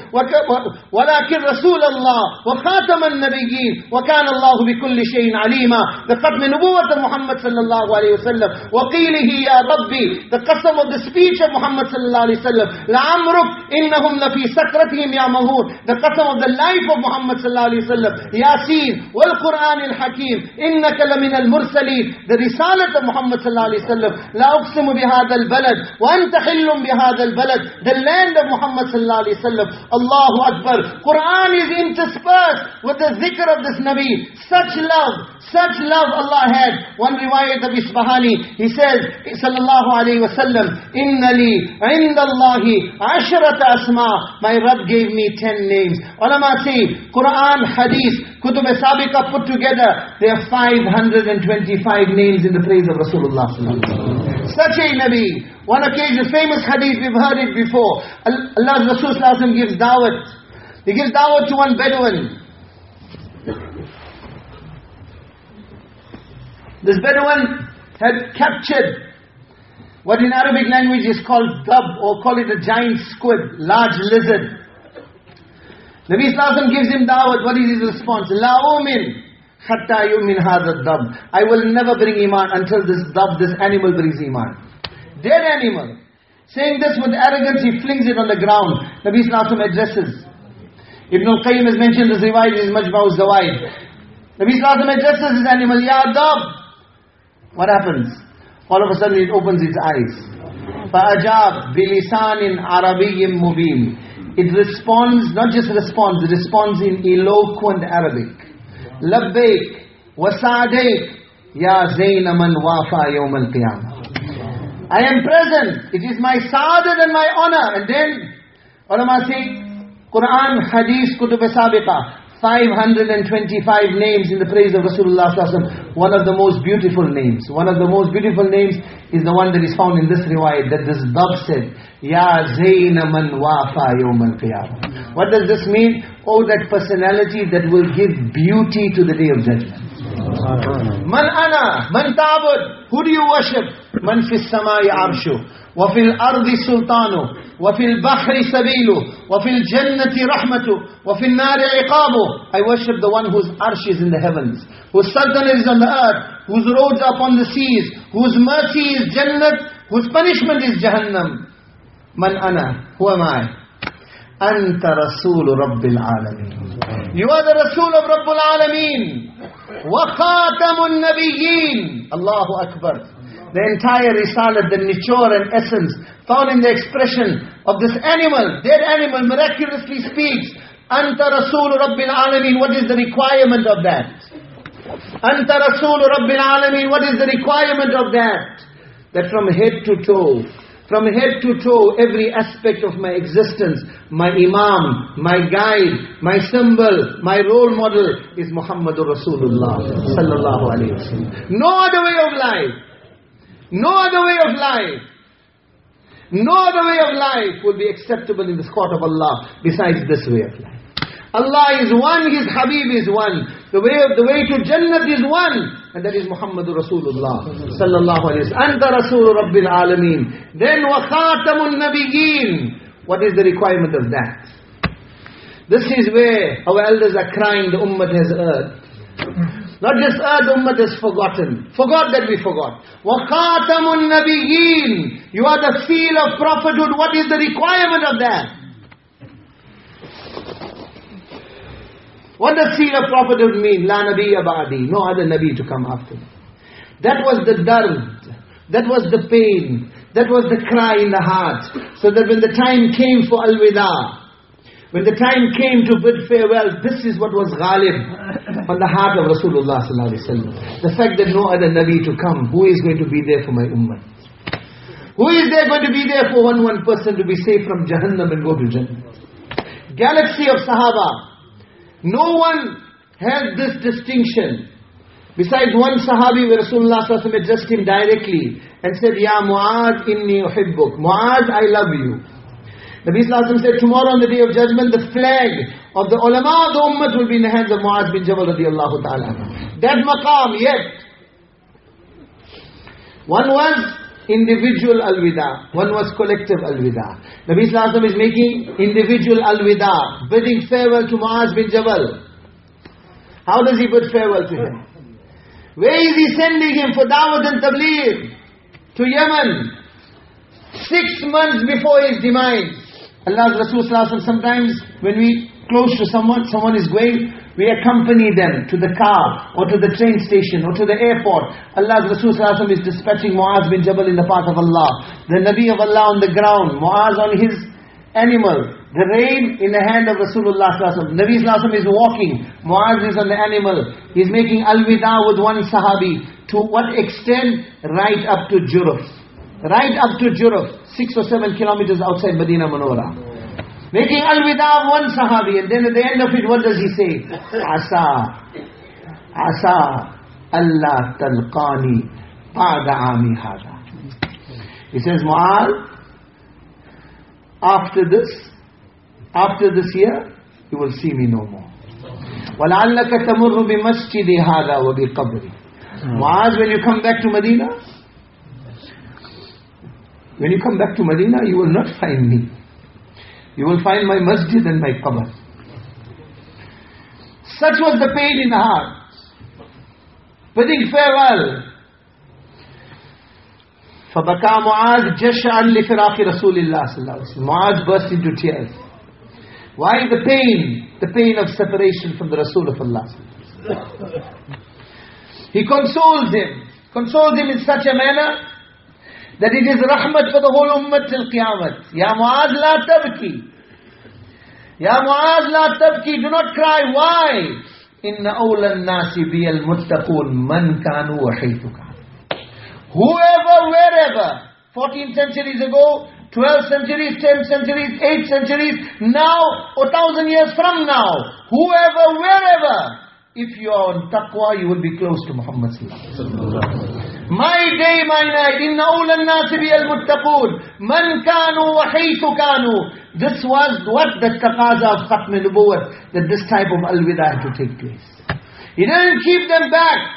ولكن رسول الله وخاتم النبيين وكان الله بكل شيء عليما. The ختم نبوة Muhammad sallallahu alayhi wa sallam. وقيله يا ربي. The qasam of the speech of Muhammad sallallahu alayhi wa sallam. لعمرك إنهم لفي سكرتهم يعمهون. The qasam of the life of Muhammad sallallahu alayhi wa sallam. ياسين والقرآن الحكيم إنك لمن المرسلين. The risalat of Muhammad sallallahu alayhi wa sallam. لا أقسم بهذا البلد وأنت حل بهذا البلد balad, the land of Muhammad sallallahu alaihi wasallam. Allahu Akbar. Quran is interspersed with the zikr of this Nabi. Such love Allah had. One riwayat of Isfahani, he says, sallallahu alaihi wasallam, Inna li indallahi ashrata asma. My Rabb gave me 10 names. Ulama say, Quran, Hadith, Kutub Sabiqa put together, there are 525 names in the praise of Rasulullah sallallahu alaihi wasallam. Such a Nabi. One occasion, famous hadith, we've heard it before. Allah's Rasul sallallahu alaihi wasallam gives dawat. He gives dawat to one Bedouin. This Bedouin had captured what in Arabic language is called dab, or call it a giant squid, large lizard. Nabi sallallahu alaihi wasallam gives him dawat. What is his response? La umin hatta yumin hadha dab. I will never bring iman until this dab, this animal brings iman. Dead animal. Saying this with arrogance, he flings it on the ground. Nabi sallallahu alaihi wasallam addresses. Ibn al-Qayyim has mentioned this riwayat in his Majma'u Zawaid. Nabi sallallahu alaihi wasallam addresses this animal, Ya dab. What happens? All of a sudden it opens its eyes. فَأَجَابْ بِلِسَانٍ عَرَبِيٍّ مُبِينٍ. It responds, not just responds, it responds in eloquent Arabic. لَبَّيْكَ وَسَعْدَيْكَ يَا زَيْنَ مَنْ وَافَى يَوْمَ الْقِيَامَةِ. I am present. It is my saadat and my honor. And then, ulama say, Quran, Hadith, Kutub Sabiqa, 525 names in the praise of Rasulullah sallallahu alaihi wasallam. One of the most beautiful names. One of the most beautiful names is the one that is found in this riwayat, that this dab said, Ya Zayna man wafa yawm al-qiyamah. What does this mean? Oh, that personality that will give beauty to the day of judgment. Man ana, man ta'bud. Who do you worship? Man fis samai arshu, wa fil ardi sultanu, wa fil bahri sabilu, wa fil jannati rahmatu, wa fil nari iqabu. I worship the one whose arsh is in the heavens, whose sultanate is on the earth, whose roads are upon the seas, whose mercy is jannat, whose punishment is jahannam. Man ana, who am I? Anta Rasul Rabbil Alameen. You are the Rasul of Rabbul Alameen. Wa Khatamun Nabiyyin. Allahu Akbar. The entire Risalat, the nichur and essence found in the expression of this animal, dead animal, miraculously speaks. Anta Rasul Rabbil Alameen. What is the requirement of that? Anta Rasul Rabbil Alameen. What is the requirement of that? That from head to toe, every aspect of my existence, my imam, my guide, my symbol, my role model is Muhammadur Rasulullah sallallahu alaihi wasallam. No other way of life. No other way of life. No other way of life will be acceptable in the court of Allah besides this way of life. Allah is one, His Habib is one. The way to Jannat is one, and that is Muhammadur Rasulullah sallallahu alaihi wasallam. Anta Rasul Rabbil Alameen. Then wa Khatamun Nabiyyin. What is the requirement of that? This is where our elders are crying, the ummah has erred. Not just erred, the ummah has forgotten. Forgot that we forgot. Wa Khatamun Nabiyyin. You are the seal of prophethood. What is the requirement of that? What does seal of prophethood mean? La Nabiyya ba'di. No other Nabi to come after me. That was the dard. That was the pain. That was the cry in the heart. So that when the time came for al-wida, when the time came to bid farewell, this is what was ghalib on the heart of Rasulullah sallallahu alaihi wasallam. The fact that no other Nabi to come. Who is going to be there for my ummah? Who is there going to be there for one person to be saved from Jahannam and go to Jannah? Galaxy of Sahaba. No one has this distinction. Besides one Sahabi where Rasulullah sallallahu alaihi wasallam addressed him directly and said, Ya Mu'adh inni uhibbuk. Mu'adh, I love you. Nabi sallallahu alaihi wasallam said, tomorrow on the day of judgment, the flag of the ulama of the ummah will be in the hands of Mu'adh bin Jabal radiyallahu ta'ala. That maqam, yet. One was individual al-wida. One was collective al-wida. Nabi sallallahu alaihi wasallam is making individual al-wida, bidding farewell to Mu'adh bin Jabal. How does he bid farewell to him? Where is he sending him for da'wat and tabligh? To Yemen. 6 months before his demise. Allah's Rasul sallallahu alaihi wasallam, sometimes when we close to someone is going, we accompany them to the car, or to the train station, or to the airport. Allah's Rasul ﷺ is dispatching Muaz bin Jabal in the path of Allah. The Nabi of Allah on the ground, Muaz on his animal, the rein in the hand of Rasulullah ﷺ. Nabi ﷺ is walking, Muaz is on the animal. He's making al-wida with one sahabi. To what extent? Right up to Juruf. Right up to Juruf, 6 or 7 kilometers outside Medina Munawwara. Making al-wida of one sahabi, and then at the end of it, what does he say? Asa Allah talqani ba'da ami hada. He says, Mu'adh, after this year, you will see me no more. وَلَعَلَّكَ تَمُرُّ بِمَسْجِدِ هَذَا وَبِقَبْرِ. Mu'adh, when you come back to Medina, you will not find me. You will find my masjid and my qabr. Such was the pain in the heart. Bidding farewell. فَبَكَى مُعَاذ جَشْعًا لِفِرَاقِ رَسُولِ اللَّهِ صلى الله عليه وسلم. Mu'adh burst into tears. Why the pain? The pain of separation from the Rasul of Allah. He consoles him in such a manner that it is rahmat for the whole ummah till Qiyamah. Ya Mu'adh la tabki. Ya Mu'adh la tabki. Do not cry. Why? Inna awla an-nasi biyal muttaqun man kanu wa haythu kanu. Whoever, wherever, 14 centuries ago, 12 centuries, 10 centuries, 8 centuries, now, or 1,000 years from now, whoever, wherever, if you are on taqwa, you will be close to Muhammad sallallahu alaihi wasallam. My day, my night, inna awla an-nasi biyal muttaqun man kanu wa haythu kanu. This was what the taqaza of Khatm al-Nubuwwat, that this type of al-wida had to take place. He didn't keep them back.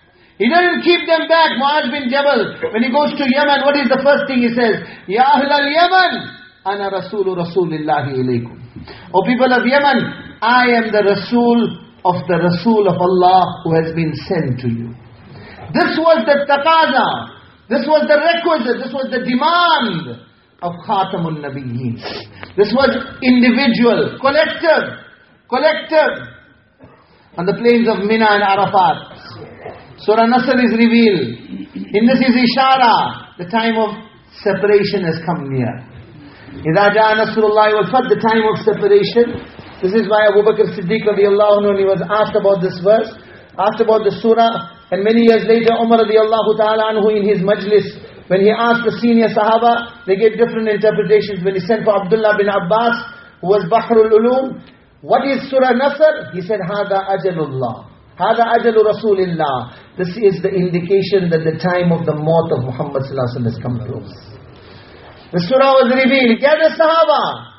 Muaz bin Jabal, when he goes to Yemen, what is the first thing he says? Ya Ahl al-Yemen, ana Rasulillahi ilaykum. O people of Yemen, I am the Rasul of Allah who has been sent to you. This was the taqaza, this was the requisite, this was the demand of Khatamun Nabiyyin. This was individual, collective, on the plains of Mina and Arafat. Surah Nasr is revealed. In this is ishara, the time of separation has come near. إِذَا جَاءَ نَصْرُ اللَّهِ وَالْفَتْحُ, the time of separation. This is why Abu Bakr Siddiq radiallahu anhu, when he was asked about this verse, asked about the surah, and many years later Umar radiallahu ta'ala anhu in his majlis, when he asked the senior Sahaba, they gave different interpretations. When he sent for Abdullah bin Abbas, who was Bahrul Ulum, what is Surah Nasr? He said, هَذَا أَجَلُ اللَّهِ هَذَا أَجَلُ رَسُولِ اللَّهِ. This is the indication that the time of the maut of Muhammad sallallahu alaihi wasallam has come close. The surah was revealed. Gather Sahaba.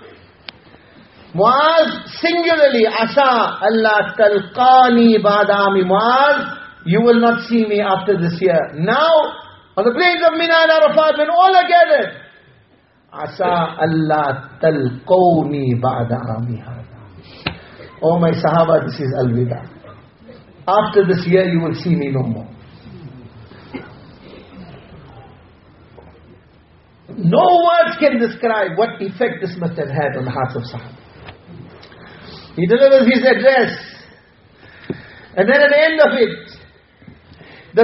Muaz singularly, Asa Allah talqani ba'da ami. Muaz, you will not see me after this year. Now, on the plains of Mina and Arafat, when all are gathered, Asa Allah talqawni ba'da ami hada. Oh my Sahaba, this is al-wida. After this year, you will see me no more. No words can describe what effect this must have had on the hearts of Sahaba. He delivers his address, and then at the end of it, the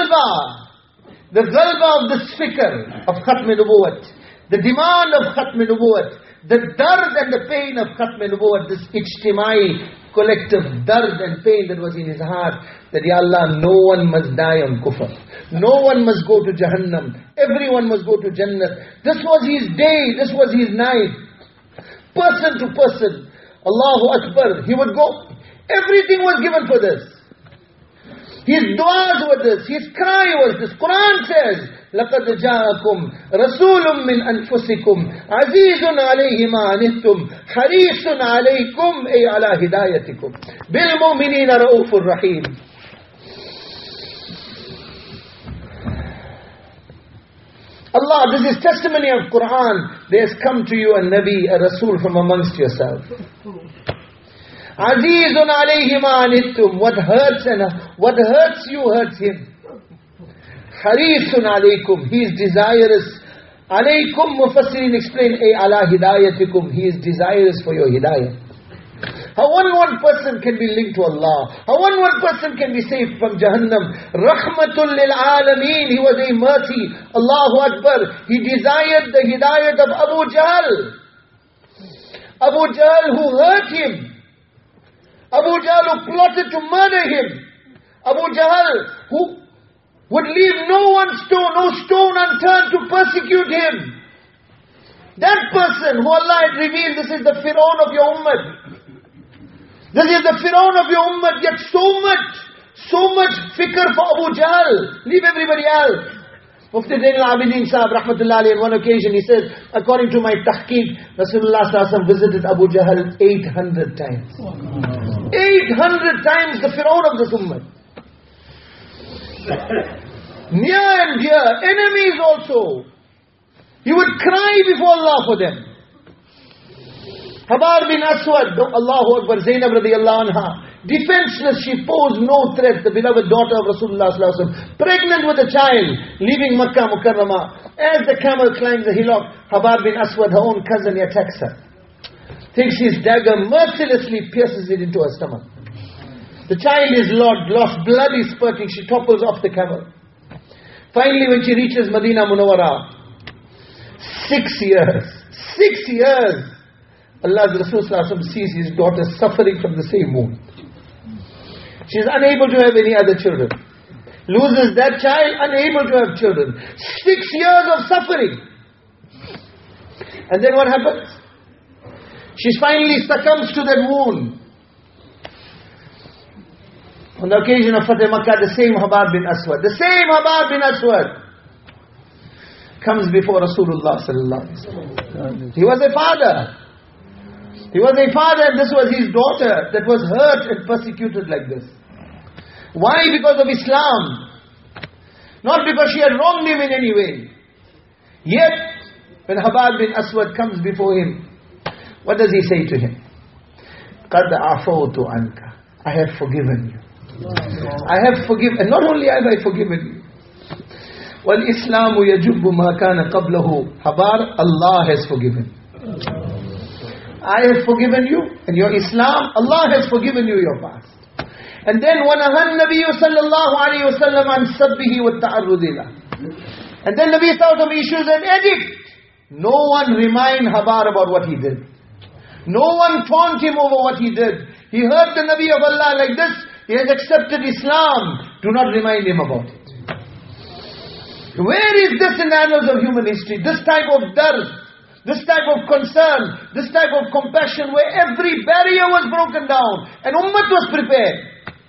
ghalba of this fikr of Khatm al-Nubuwwat, the demand of Khatm al-Nubuwwat, the dard and the pain of Khatm al-Nubuwwat, this ijtimai, collective dard and pain that was in his heart, that Ya Allah, no one must die on kufr, no one must go to Jahannam, everyone must go to Jannah. This was his day, this was his night, person to person, Allahu Akbar, he would go, everything was given for this. His du'as were this, his cry was this. Quran says, لَقَدْ جَاءَكُمْ رَسُولٌ مِّنْ أَنفُسِكُمْ عَزِيزٌ عَلَيْهِ مَا عَنِتُّمْ حَرِيصٌ عَلَيْكُمْ أي عَلَى هِدَايَتِكُمْ بِالْمُؤْمِنِينَ رَؤُوفٌ رَحِيمٌ. Allah, this is testimony of Quran. There has come to you a Nabi, a Rasul from amongst yourself. Azizun alayhi ma anittum. What hurts you hurts him. Harisun alaykum. He is desirous. Alaykum, Mufassirin explain, ala hidayatikum. He is desirous for your hidayah. How one person can be linked to Allah. How one person can be saved from Jahannam. Rahmatul lil alameen. He was a mercy. Allahu Akbar. He desired the hidayat of Abu Jahl. Abu Jahl who hurt him. Abu Jahl who plotted to murder him. Abu Jahl who would leave no stone unturned to persecute him. That person who Allah had revealed, this is the Fir'aun of your ummah. This is the Fir'aun of your ummah, yet so much fikr for Abu Jahl. Leave everybody else. Mufti Zain al-Abidin Sahib, rahmatullah alayhi, on one occasion he says, according to my tahqiq, Rasulullah sallallahu alaihi wasallam visited Abu Jahl 800 times. 800 times the Fir'aun of this ummah. Near and dear, enemies also. He would cry before Allah for them. Habar bin Aswad, Allahu Akbar, Zainab radiyallahu anha, defenseless, she posed no threat, the beloved daughter of Rasulullah sallallahu alaihi wasallam, pregnant with a child, leaving Makkah Mukarramah. As the camel climbs the hillock, Habar bin Aswad, her own cousin, attacks her. Takes his dagger, mercilessly pierces it into her stomach. The child is lost, blood is spurting, she topples off the camel. Finally, when she reaches Madinah Munawwara, 6 years, Allah's Rasul sallallahu alaihi wasallam sees his daughter suffering from the same wound. She is unable to have any other children. Loses that child, unable to have children. 6 years of suffering. And then what happens? She finally succumbs to that wound. On the occasion of Fateh Makkah, the same Habar bin Aswad comes before Rasulullah sallallahu alaihi wasallam. He was a father. And this was his daughter that was hurt and persecuted like this. Why? Because of Islam. Not because she had wronged him in any way. Yet, when Habar bin Aswad comes before him, what does he say to him? قَدْ عَفَوْتُ عَنْكَ, I have forgiven you. I have forgiven, and not only have I forgiven you, وَالْإِسْلَامُ يَجُبُّ مَا كَانَ قَبْلَهُ, Habar, Allah has forgiven. I have forgiven you, and your Islam, Allah has forgiven you your past. And then وَنَهَى النَّبِيُّ صَلَّى اللَّهُ عَلَيْهِ وَسَلَّمَ عَنْ سَبِّهِ وَالتَّعَرُّضِ لَهُ. And then Nabi sallallahu alaihi wasallam issues an edict. No one remind Habar about what he did. No one taunt him over what he did. He heard the Nabi of Allah like this. He has accepted Islam. Do not remind him about it. Where is this in the annals of human history? This type of dard, this type of concern, this type of compassion where every barrier was broken down and Ummah was prepared.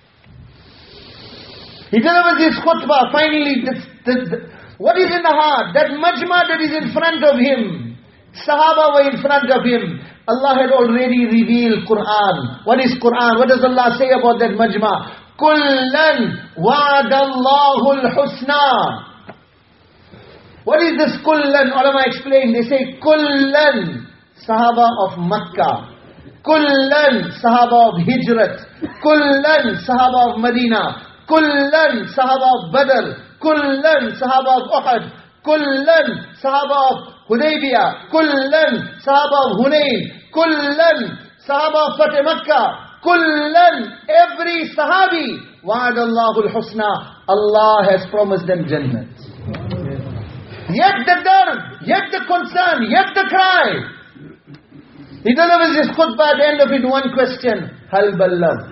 He delivers his khutbah. Finally, what is in the heart? That majma that is in front of him. Sahaba were in front of him. Allah had already revealed Quran. What is Quran? What does Allah say about that majma? Kullan wa'adallahu al-husna. What is this kullan? Ulama explain. They say kullan, Sahaba of Makkah. Kullan, Sahaba of Hijrat. Kullan, Sahaba of Medina. Kullan, Sahaba of Badr. Kullan, Sahaba of Uhud. Kullan, Sahaba of Hudaybiyah. Kullan, Sahaba of Hunayn. Kullan, Sahaba of Fateh Makkah. Kullan, every Sahabi. Wa'adallahu al-husna. Allah has promised them Jannah. Yet the dard, yet the concern, yet the cry. He delivers his khutbah at the end of it, one question. Hal balagh.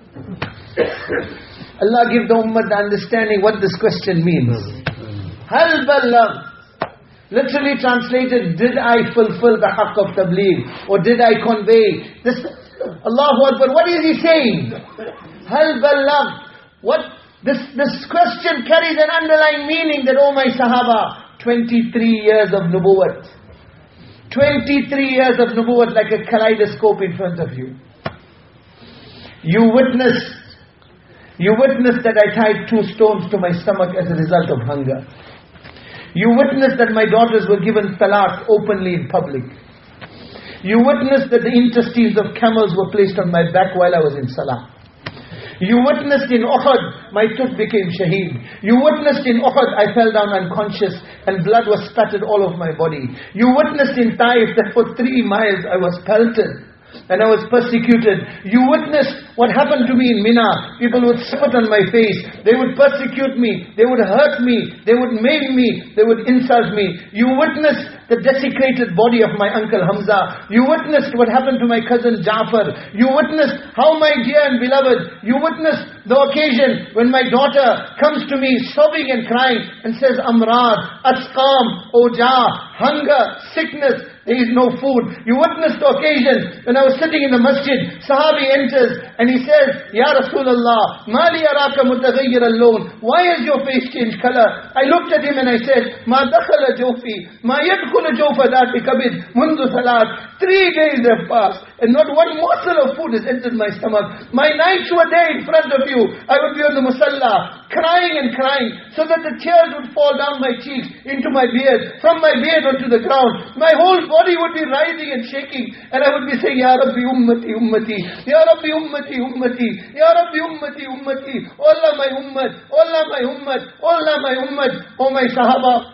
Allah give the ummah the understanding what this question means. Hal balagh. Literally translated, did I fulfill the haqq of tabligh? Or did I convey this? Allahu Akbar, what is he saying? Hal balagh. What? This question carries an underlying meaning that, oh my Sahaba, 23 years of nubuwwat. 23 years of nubuwwat like a kaleidoscope in front of you. You witnessed that I tied 2 stones to my stomach as a result of hunger. You witnessed that my daughters were given talaq openly in public. You witnessed that the intestines of camels were placed on my back while I was in salah. You witnessed in Uhud, my tooth became shaheed. You witnessed in Uhud, I fell down unconscious and blood was spattered all over my body. You witnessed in Taif that for 3 miles I was pelted. and I was persecuted. You witnessed what happened to me in Mina. People would spit on my face. They would persecute me. They would hurt me. They would maim me. They would insult me. You witnessed the desecrated body of my uncle Hamza. You witnessed what happened to my cousin Ja'far. You witnessed how my dear and beloved. You witnessed the occasion when my daughter comes to me sobbing and crying and says, Amrad, Asqam, Oja, hunger, sickness, there is no food. You witnessed the occasion when I was sitting in the masjid. Sahabi enters and he says, Ya Rasulullah, Mali araka mutaghayyir al-lawn. Why has your face changed color? I looked at him and I said, Ma dakhala jawfi, ma yadkhulu jawfa dati kabid, mundu salat. 3 days have passed and not one morsel of food has entered my stomach. My nights were there in front of you. I would be on the musalla, crying and crying, so that the tears would fall down my cheeks, into my beard, from my beard onto the ground. My whole body would be writhing and shaking, and I would be saying, Ya Rabbi ummati ummati, Ya Rabbi ummati ummati, Ya Rabbi ummati ummati, Oh Allah my ummat, Oh Allah my ummat, Oh Allah my ummat, Oh my sahaba.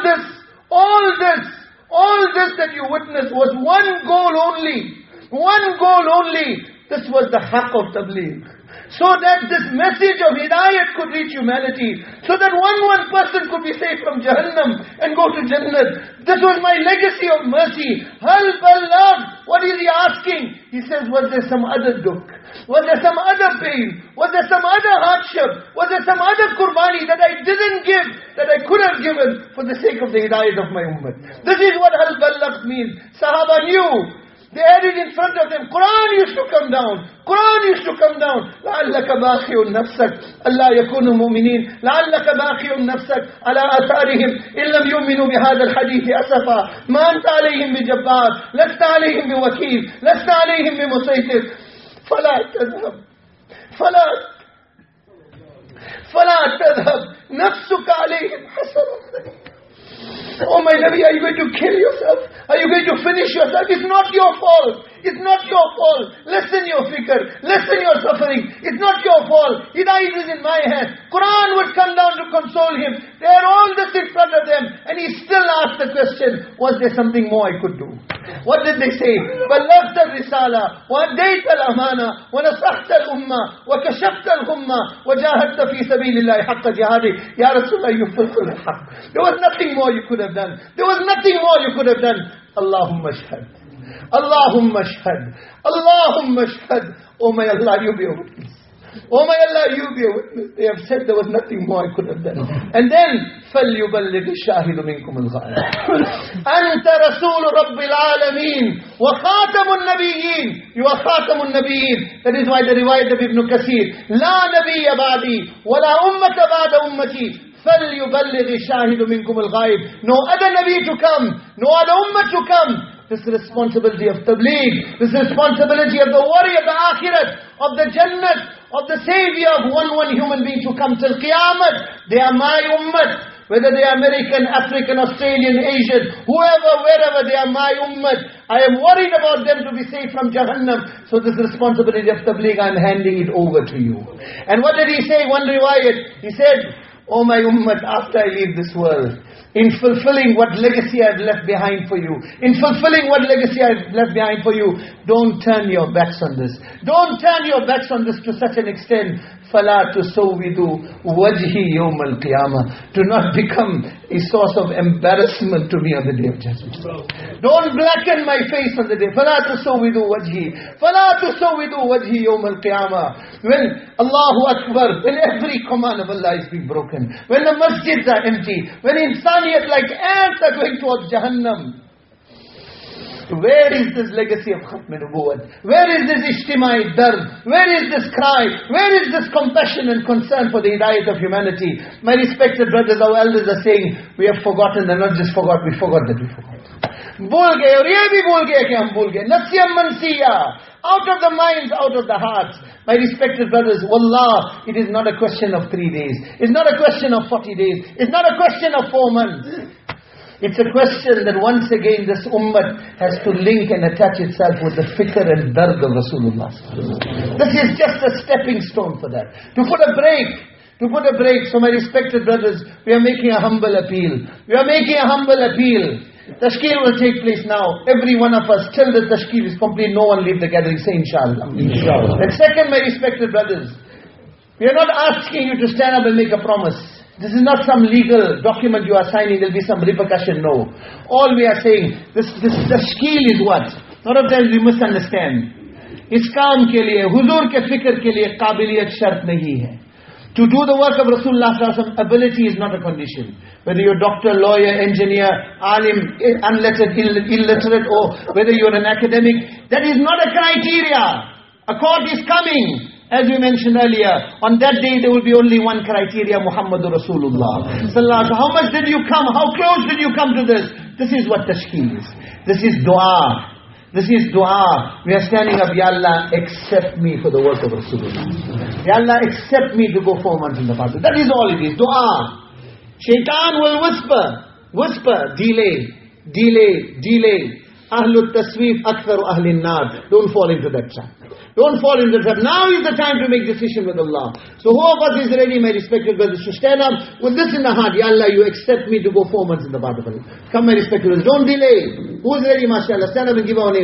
All this that you witnessed was one goal only. One goal only. This was the haqq of tabligh. So that this message of hidayat could reach humanity. So that one person could be saved from Jahannam and go to Jannat. This was my legacy of mercy. Hal balagh. What is he asking? He says, was there some other dukh? Was there some other pain? Was there some other hardship? Was there some other qurbani that I didn't give, that I could have given for the sake of the hidayat of my ummah? This is what hal balagh means. Sahaba knew. They had it in front of them. Quran used to come down. لَعَلَّكَ بَاخِعٌ نَفْسَكَ أَلَّا يَكُونُوا مُؤْمِنِينَ لَعَلَّكَ بَاخِعٌ نَفْسَكَ عَلَىٰ آثَارِهِمْ إِن لَّمْ يُؤْمِنُوا بِهَذَا الْحَدِيثِ أَسَفًا مَا أَنْتَ عَلَيْهِمْ بِجَبَّارٍ لَسْتَ عَلَيْهِمْ بِوَكِيلٍ لَسْتَ عَلَيْهِمْ بِمُسَيْطِرٍ فَلَا تَذْهَبْ نَفْسُكَ عَلَيْهِمْ حَسَرَةً. Oh my Nabi, are you going to kill yourself? Are you going to finish yourself? It's not your fault. It's not your fault. Lessen your fikr. Lessen your suffering. It's not your fault. Hidayat is in my hand. Quran would come down to console him. They had all this in front of them. And he still asked the question, was there something more I could do? What did they say? بَلَّغْتَ الرِّسَالَةَ وَأَدَّيْتَ الْأَمَانَةَ وَنَصَحْتَ الْأُمَّةَ وَكَشَفْتَ الْغُمَّةَ وَجَاهَدْتَ فِي سَبِيلِ اللَّهِ حَقَّ جِهَادِهِ. Ya Rasulullah, you fulfill the haqq. There was nothing more you could have done. There was nothing more you could have done. Allahumma shahad. Allahumma shahad. Allahumma shahad. Oh my Allah, you be a witness. Oh my Allah, you be a witness. They have said there was nothing more I could have done. And then, فَلْيُبَلِّغِ الشَّاهِدُ مِنْكُمُ الْغَائِبَ. أَنْتَ رَسُولُ رَبِّ الْعَالَمِينَ وَخَاتَمُ النَّبِيِّينَ. You are خَاتَمُ النَّبِيِّينَ. That is why the riwayat of Ibn Kathir, لَا نَبِيَّ بَعْدِي وَلَا أُمَّةَ بَعْدَ أُمَّتِي فَلْيُبَلِّغِ الشَّاهِدُ مِنْكُمُ الْغَائِبَ. No other Nabi to come, no other ummah to come. This responsibility of tabligh, this responsibility of the worry of the akhirat, of the jannat, of the savior of one human being to come till Qiyamah. They are my ummah. Whether they are American, African, Australian, Asian, whoever, wherever, they are my ummah. I am worried about them to be saved from Jahannam. So this responsibility of tabligh, I am handing it over to you. And what did he say? One riwayat, he said, oh my ummah, after I leave this world, in fulfilling what legacy I've left behind for you, in fulfilling what legacy I've left behind for you, don't turn your backs on this. Don't turn your backs on this to such an extent. فَلَا تُسَوِّدُوا وَجْهِي يَوْمَ الْقِيَامَةِ. Do not become a source of embarrassment to me on the day of judgment. Don't blacken my face on the day. فَلَا تُسَوِّدُوا وَجْهِي فَلَا تُسَوِّدُوا وَجْهِي يَوْمَ الْقِيَامَةِ. When Allahu Akbar, when every command of Allah is being broken, when the masjids are empty, when insaniyat like ants are going towards Jahannam, where is this legacy of Khatm Nubuwwat? Where is this ijtimai dard? Where is this cry? Where is this compassion and concern for the hidayat of humanity? My respected brothers, our elders are saying, we have forgotten, and not just forgot, we forgot that we forgot. Bhul gaye, aur ye bhi bhul gaye ki hum bhul gaye. Nasyam mansiya. Out of the minds, out of the hearts. My respected brothers, wallah, it is not a question of 3 days. It's not a question of 40 days. It's not a question of 4 months. It's a question that once again this ummah has to link and attach itself with the fikr and dard of Rasulullah. This is just a stepping stone for that. To put a break. So my respected brothers, we are making a humble appeal. Tashkil will take place now. Every one of us, till the tashkil is complete, no one leave the gathering. Say inshallah. Inshallah. And second, my respected brothers, we are not asking you to stand up and make a promise. This is not some legal document you are signing, there will be some repercussion. No. All we are saying, this tashkil is what? A lot of times we misunderstand. Is काम के लिए, हुजूर के फिक्र के लिए काबिलियत शर्त नहीं है. To do the work of Rasulullah sallallahu alaihi wasallam, ability is not a condition. Whether you're doctor, lawyer, engineer, alim, unlettered, illiterate, or whether you're an academic, that is not a criteria. A court is coming. As we mentioned earlier, on that day there will be only one criteria, Muhammadur Rasulullah sallallahu alaihi wasallam. How much did you come? How close did you come to this? This is what tashkil is. This is dua. This is dua. We are standing up, Ya Allah, accept me for the work of Rasulullah. Ya Allah, accept me to go 4 months in the path. That is all it is, dua. Shaitan will whisper, delay. Ahlul tasweef aktharu ahlin nar. Don't fall into that trap. Don't fall into the trap. Now is the time to make decision with Allah. So who of us is ready, my respected brothers, to stand up with this in the heart? Ya Allah, you accept me to go 4 months in the path of Allah. Come, my respected brothers, don't delay. Who is ready, mashallah? Stand up and give our name.